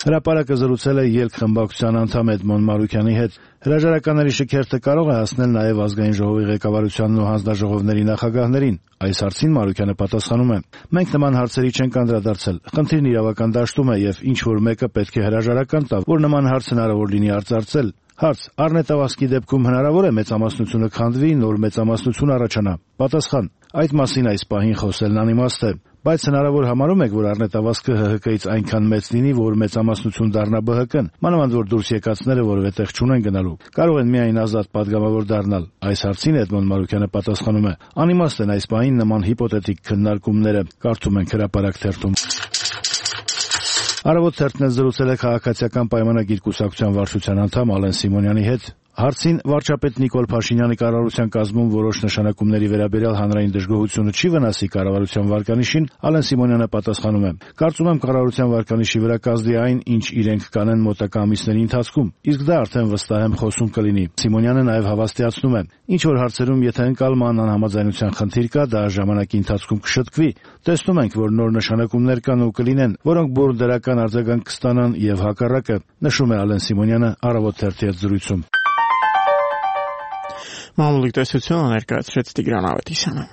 Հրապարակը զրուցել է ելք խմբակցության անդամ Էդմոն Մարուկյանի հետ։ Հրաժարականների շքերթը կարող է հասնել նաև ազգային ժողովի ղեկավարությանն ու հանձնաժողովների նախագահներին։ Այս հարցին Մարուկյանը պատասխանում է. Մենք նման հարցերի չենք անդրադարձել։ Խնդիրն իրավական դաշտում է եւ ինչ որ մեկը պետք է հրաժարական տա, որ նման հարց հնարավոր լինի արծարծել։ Հարց. Առնետավազքի դեպքում հնարավոր է մեծամասնությունը քանդվի, նոր մեծամասնություն առաջանա։ Պատասխան. Այդ մասին այս պահին խոսելն անիմաստ է, բայց հնարավոր համարում եք, որ առնետավազքը Հ Հ Կ-ից այնքան մեծ լինի, որ մեծամասնություն դառնա Բ Հ Կ-ն, մանավանդ որ դուրս եկածները որևէ տեղ չունեն գնալու, կարող են միայն ազատ падգամավոր դառնալ։ Այս հարցին Էդմոն Մարուկյանը պատասխանում է. անիմաստ են այս պահին նման հիպոթետիկ քննարկումները, կարդում ենք Հրապարակ թերթում։ Առավոտ թերթն զրուցել է քաղաքացիական պայմանագիր կուսակցության վարչության անդամ Ալեն Սիմոնյանի հետ։ Հարցին վարչապետ Նիկոլ Փաշինյանի կառավարության կազմում որոշ նշանակումների վերաբերյալ հանրային դժգոհությունը չի վնասի կառավարության վարկանիշին, Ալեն Սիմոնյանը պատասխանում է. Կարծում եմ կառավարության վարկանիշի վրա կազդի այն, ինչ իրենք կանեն մոտակա ամիսների ընթացքում, իսկ դա արդեն վստահ եմ խոսում կլինի։ Սիմոնյանը նաև հավաստիացնում է. ինչ որ հարցերում եթե ընկալման անհամաձայնության խնդիր կա, դա ժամանակի ընթացքում կշտկվի։ Տեսնում ենք, որ նոր նշանակումներ կան ու կլինեն, որոնք բուռն դրական արձագանք կստանան եւ հակառակը, նշում է Ալեն Սիմոնյանը Առավոտ թերթի հետ զրույցում։ Մամուլի տեսությունը ներկայացրեց Տիգրան Ավետիսյանը։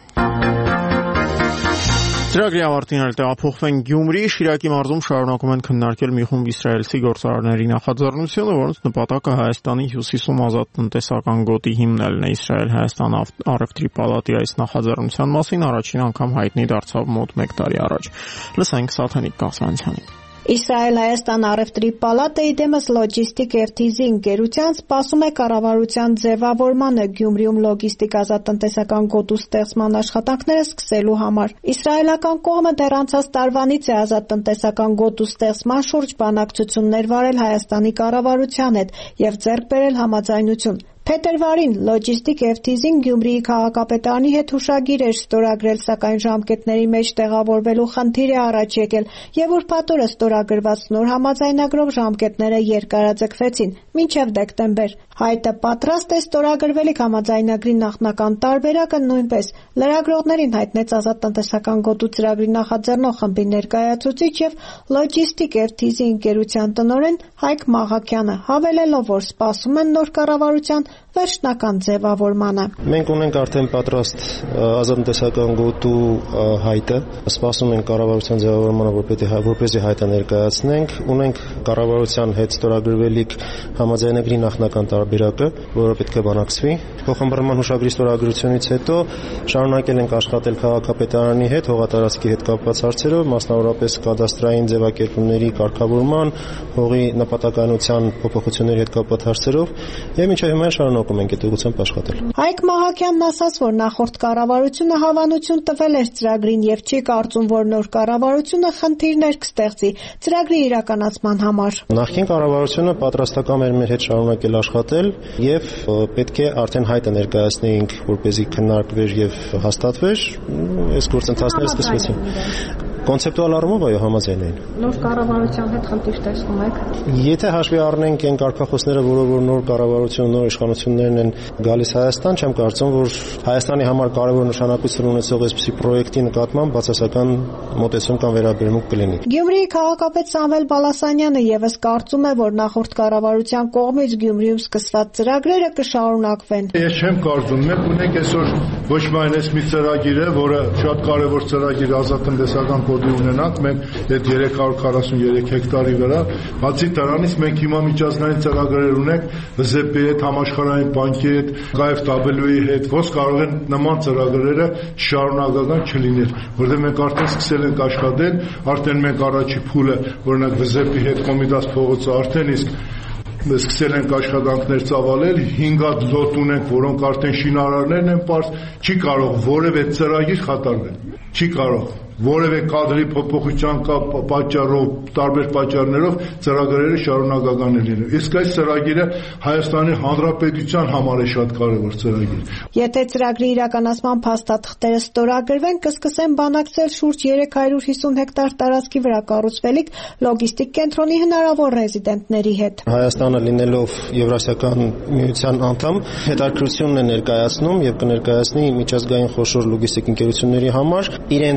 Ծրագրի ավարտին էլ տեղափոխվեն Գյումրի, Շիրակի մարզում շարունակում են քննարկել մի խումբ իսրայելցի գործարարների նախաձեռնությունը, որոնց նպատակը Հայաստանի հյուսիսում ազատ տնտեսական գոտի հիմնելն է։ Իսրայել-Հայաստան առևտրի պալատի այս նախաձեռնության մասին առաջին անգամ հայտնի դարձավ մոտ մեկ տարի առաջ։ Լսենք Սաթենիկ Կասմանցյանին։ Իսրայել-Հայաստան առևտրի պալատը իդեմս լոջիստիկ և թիզի ընկերության սպասում է կառավարության ձևավորմանը Գյումրիում լոգիստիկ ազատտնտեսական գոտու ստեղծման աշխատանքները սկսելու համար։ Իսրայելական կողմը դեռ անցած տարվանից է ազատտնտեսական գոտու ստեղծման շուրջ բանակցություններ վարել Հայաստանի կառավարության հետ և ձեռք բերել համաձայնություն։ Փետրվարին լոջիստիկ և թիզին Գյումրիի քաղաքապետարանի հետ հուշագիր էր ստորագրել, սակայն ժամկետների մեջ տեղավորվելու խնդիր է առաջ եկել և ուրբաթ օրը ստորագրված նոր համաձայնագրով ժամկետները երկարաձգվեցին մինչև դեկտեմբեր։ Հայտը պատրաստ է ստորագրվելիք համաձայնագրի նախնական տարբերակը նույնպես լրագրողներին հայտնեց ազատտնտեսական գոտու ծրագրի նախաձեռնող խմբի ներկայացուցիչ և լոջիստիկ և թիզի ընկերության տնօրեն Հայկ Մաղաքյանը, հավելելով, որ սպասում են նոր կառավարության վերջնական ձևավորմանը։ Մենք ունենք արդեն պատրաստ ազատտնտեսական գոտու հայտը, սպասում ենք կառավարության ձևավորմանը, որպեսզի հայտը ներկայացնենք, ունենք կառավարության հետ ստորագրվելիք համաձայնագրի նախնական տարբերակը, որը պետք է բանակցվի։ Փոխըմբռնման հուշագրի ստորագրությունից հետո շարունակել ենք աշխատել քաղաքապետարանի հետ, հողատարածքի հետ կապված հարցերով, մասնավորապես կադաստրային ձևակերպումների կարգավորման, հողի նպատականության փոփոխությունների հետ կապված հարցերով եւ մինչև հիմա շարունակում ենք այդ ուղղությամբ աշխատել։ Հայկ Մահակյանն ասաց, որ նախորդ կառավարությունը հավանություն տվել էր ծրագրին եւ չի կարծում, որ նոր կառավարությունը խնդիրներ կստեղծի ծրագրի իրականացման համար։ Նախկին կառավարությունը պատրաստական էր մեր հետ շարունակել աշխատել եւ պետք է արդեն հայտը ներկայացնեինք, որպեսզի քննարկվեր եւ հաստատվեր, այս գործընթացները սկսվեցին։ Կոնցեպտուալ առումով այո համաձայն են։ Նոր կառավարության հետ խնդիր տեսնում եք։ Եթե հաշվի առնենք այն կարգախոսները, որով որ նոր կառավարություն, նոր իշխանություններն են գալիս Հայաստան, չեմ կարծում, որ Հայաստանի համար կարևոր նշանակություն ունեցող այսպիսի պրոյեկտի նկատմամբ բացասական մոտեցում կամ վերաբերմունք կլինի։ Գյումրիի քաղաքապետ Սամվել Բալասանյանը եւս կարծում է, որ նախորդ կառավարության կողմից Գյումրիում սկսված ծրագրերը կշարունակվեն։ Ես չեմ կարծում, մենք ունենք այսօր ոչ միայն այս մի ծրագիր է, որը շատ կարևոր ծրագիր ազատտնտեսական կոդի ունենանք, մենք այդ երեք հարյուր քառասուններեք հեկտարի վրա, բացի դրանից մենք հիմա միջազգային ծրագրեր ունենք Զ Բ հետ, համաշխարհային բանկի հետ, Կ Ֆ W-ի հետ, ոնց կարող են նման ծրագրերը շարունակական չլինել, որովհետև մենք արդեն սկսել ենք աշխատել, արդեն մենք առաջի փուլը, օրինակ Զ Բ-ի հետ Կոմիտաս փողոցը արդեն իսկ սկսել ենք աշխատանքներ ծավալել, հինգ հատ լոտ ունենք, որոնք արդեն շինարարներն են պարզ, չի կարող որևէ ծրագիր խաթարվել, չի կարող որևէ կադրի փոփոխության պատճառով, տարբեր պատճառներով ծրագրերը շարունակական են լինելու։ Իսկ այս ծրագիրը Հայաստանի Հանրապետության համար է շատ կարևոր ծրագիր։ Եթե ծրագրի իրականացման փաստաթղթերը ստորագրվեն, կսկսեն բանակցել շուրջ երեք հարյուր հիսուն հեկտար տարածքի վրա կառուցվելիք լոգիստիկ կենտրոնի հնարավոր ռեզիդենտների հետ։ Հայաստանը լինելով Եվրասիական միության անդամ, հետաքրքրությունն է ներկայացնում եւ կներկայացնի միջազգային խոշոր լոգիստիկ ընկերությունների համար իրենց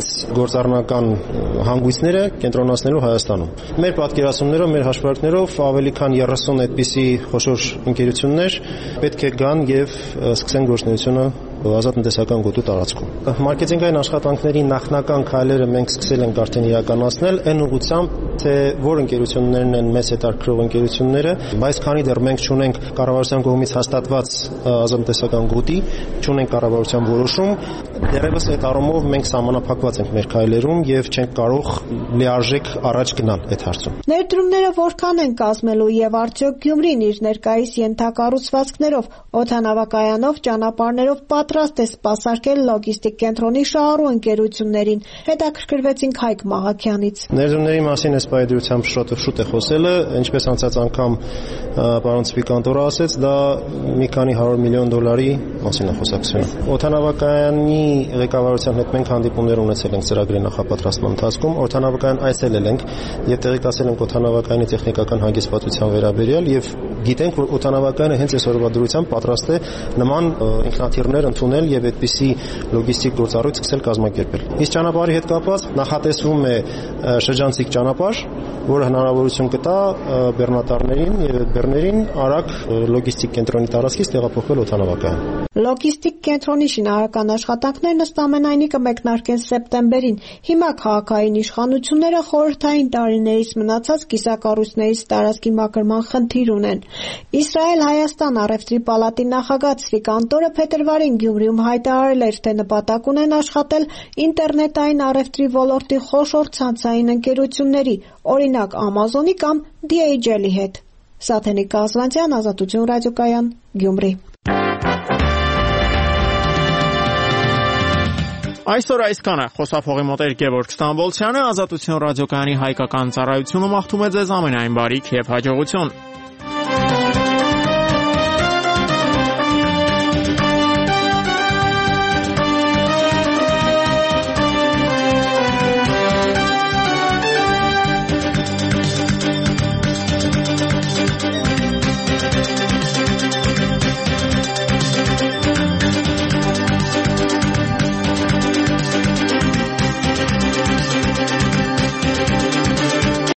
գործառնական հանգույցները կենտրոնացնելու Հայաստանում։ Մեր պատկերացումներով, մեր հաշվարկներով ավելի քան երեսուն այդպիսի խոշոր ընկերություններ պետք է գան եւ սկսեն գործունեությունը ազատ տնտեսական գոտու տարածքում։ Մարքեթինգային աշխատանքների նախնական քայլերը մենք սկսել ենք արդեն իրականացնել այն ուղղությամբ, թե որ ընկերություններն են մեծ հետաքրքրող ընկերությունները, բայց քանի դեռ մենք չունենք կառավարության կողմից հաստատված ազատ տնտեսական գոտի, չունենք կառավարության որոշում, դեռևս այդ առումով մենք սահմանափակված ենք մեր քայլերում եւ չենք կարող լիարժեք առաջ գնալ այդ հարցում։ Ներդրումները որքան են կազմելու եւ արդյոք Գյումրին իր ներկայիս ենթակառուցվածքներով, օդանավակայանով, ճանապարհներով պատրաստ է սպասարկել լոգիստիկ կենտրոնի շահառու ընկերություններին, հետաքրքրվեցինք Հայկ Մաղաքյանից։ Ներդրումների մասին այս պայդրությամբ շուտ շուտ է խոսելը, ինչպես անցած անգամ պարոն Սպիկանտորը ասեց, դա մի քանի հարյուր միլիոն դոլարի մասին է խոսակցությունը։ Օդանավակայանի ղեկավարության հետ մենք հանդիպումներ ունեցել ենք ծրագրի նախապատրաստման ընթացքում, օդանավակայան այցելել ենք եւ տեղեկացել ենք օդանավակայանի տեխնիկական հագեցվածության վերաբերյալ եւ գիտենք, որ օդանավակայանը հենց այսօրվա դրությամբ պատրաստ է նման ինքնաթիռներ ընդունել եւ այդպիսի լոգիստիկ գործառույթ սկսել կազմակերպել։ Իսկ ճանապարհի հետ կապված նախատեսվում է շրջանցիկ ճանապարհ, որը հնարավորություն կտա բեռնատարներին եւ բեռներին արագ լոգիստիկ կենտրոնի տարածքից տեղափոխվել օդանավակայան։ Լոգիստիկ կենտրոնի շինարարական աշխատանքներն ըստ ամենայնի կմեկնարկեն սեպտեմբերին։ Հիմա քաղաքային իշխանությունները խորհրդային տարիներից մնացած կիսակառույցներից տարածքի մաքրման խնդիր ունեն։ Իսրայել-Հայաստան առևտրի պալատի նախագահ Ցվիկ Անտորը փետրվարին Գյումրիում հայտարարել էր, թե նպատակ ունեն աշխատել ինտերնետային առևտրի ոլորտի խոշոր ցանցային ընկերությունների, օրինակ Amazon-ի կամ D H L-ի հետ։ Սաթենիկ Կազվանցյան, Ազատություն ռադիոկայան, Գյումրի։ Այսօր այսքանը։ Խոսափողի մոտ էր Գևորգ Ստամբոլցյանը, Ազատություն ռադիոկայանի հայկական ծառայությունը մաղթում է ձեզ ամենայն բարիք եւ հաջողություն։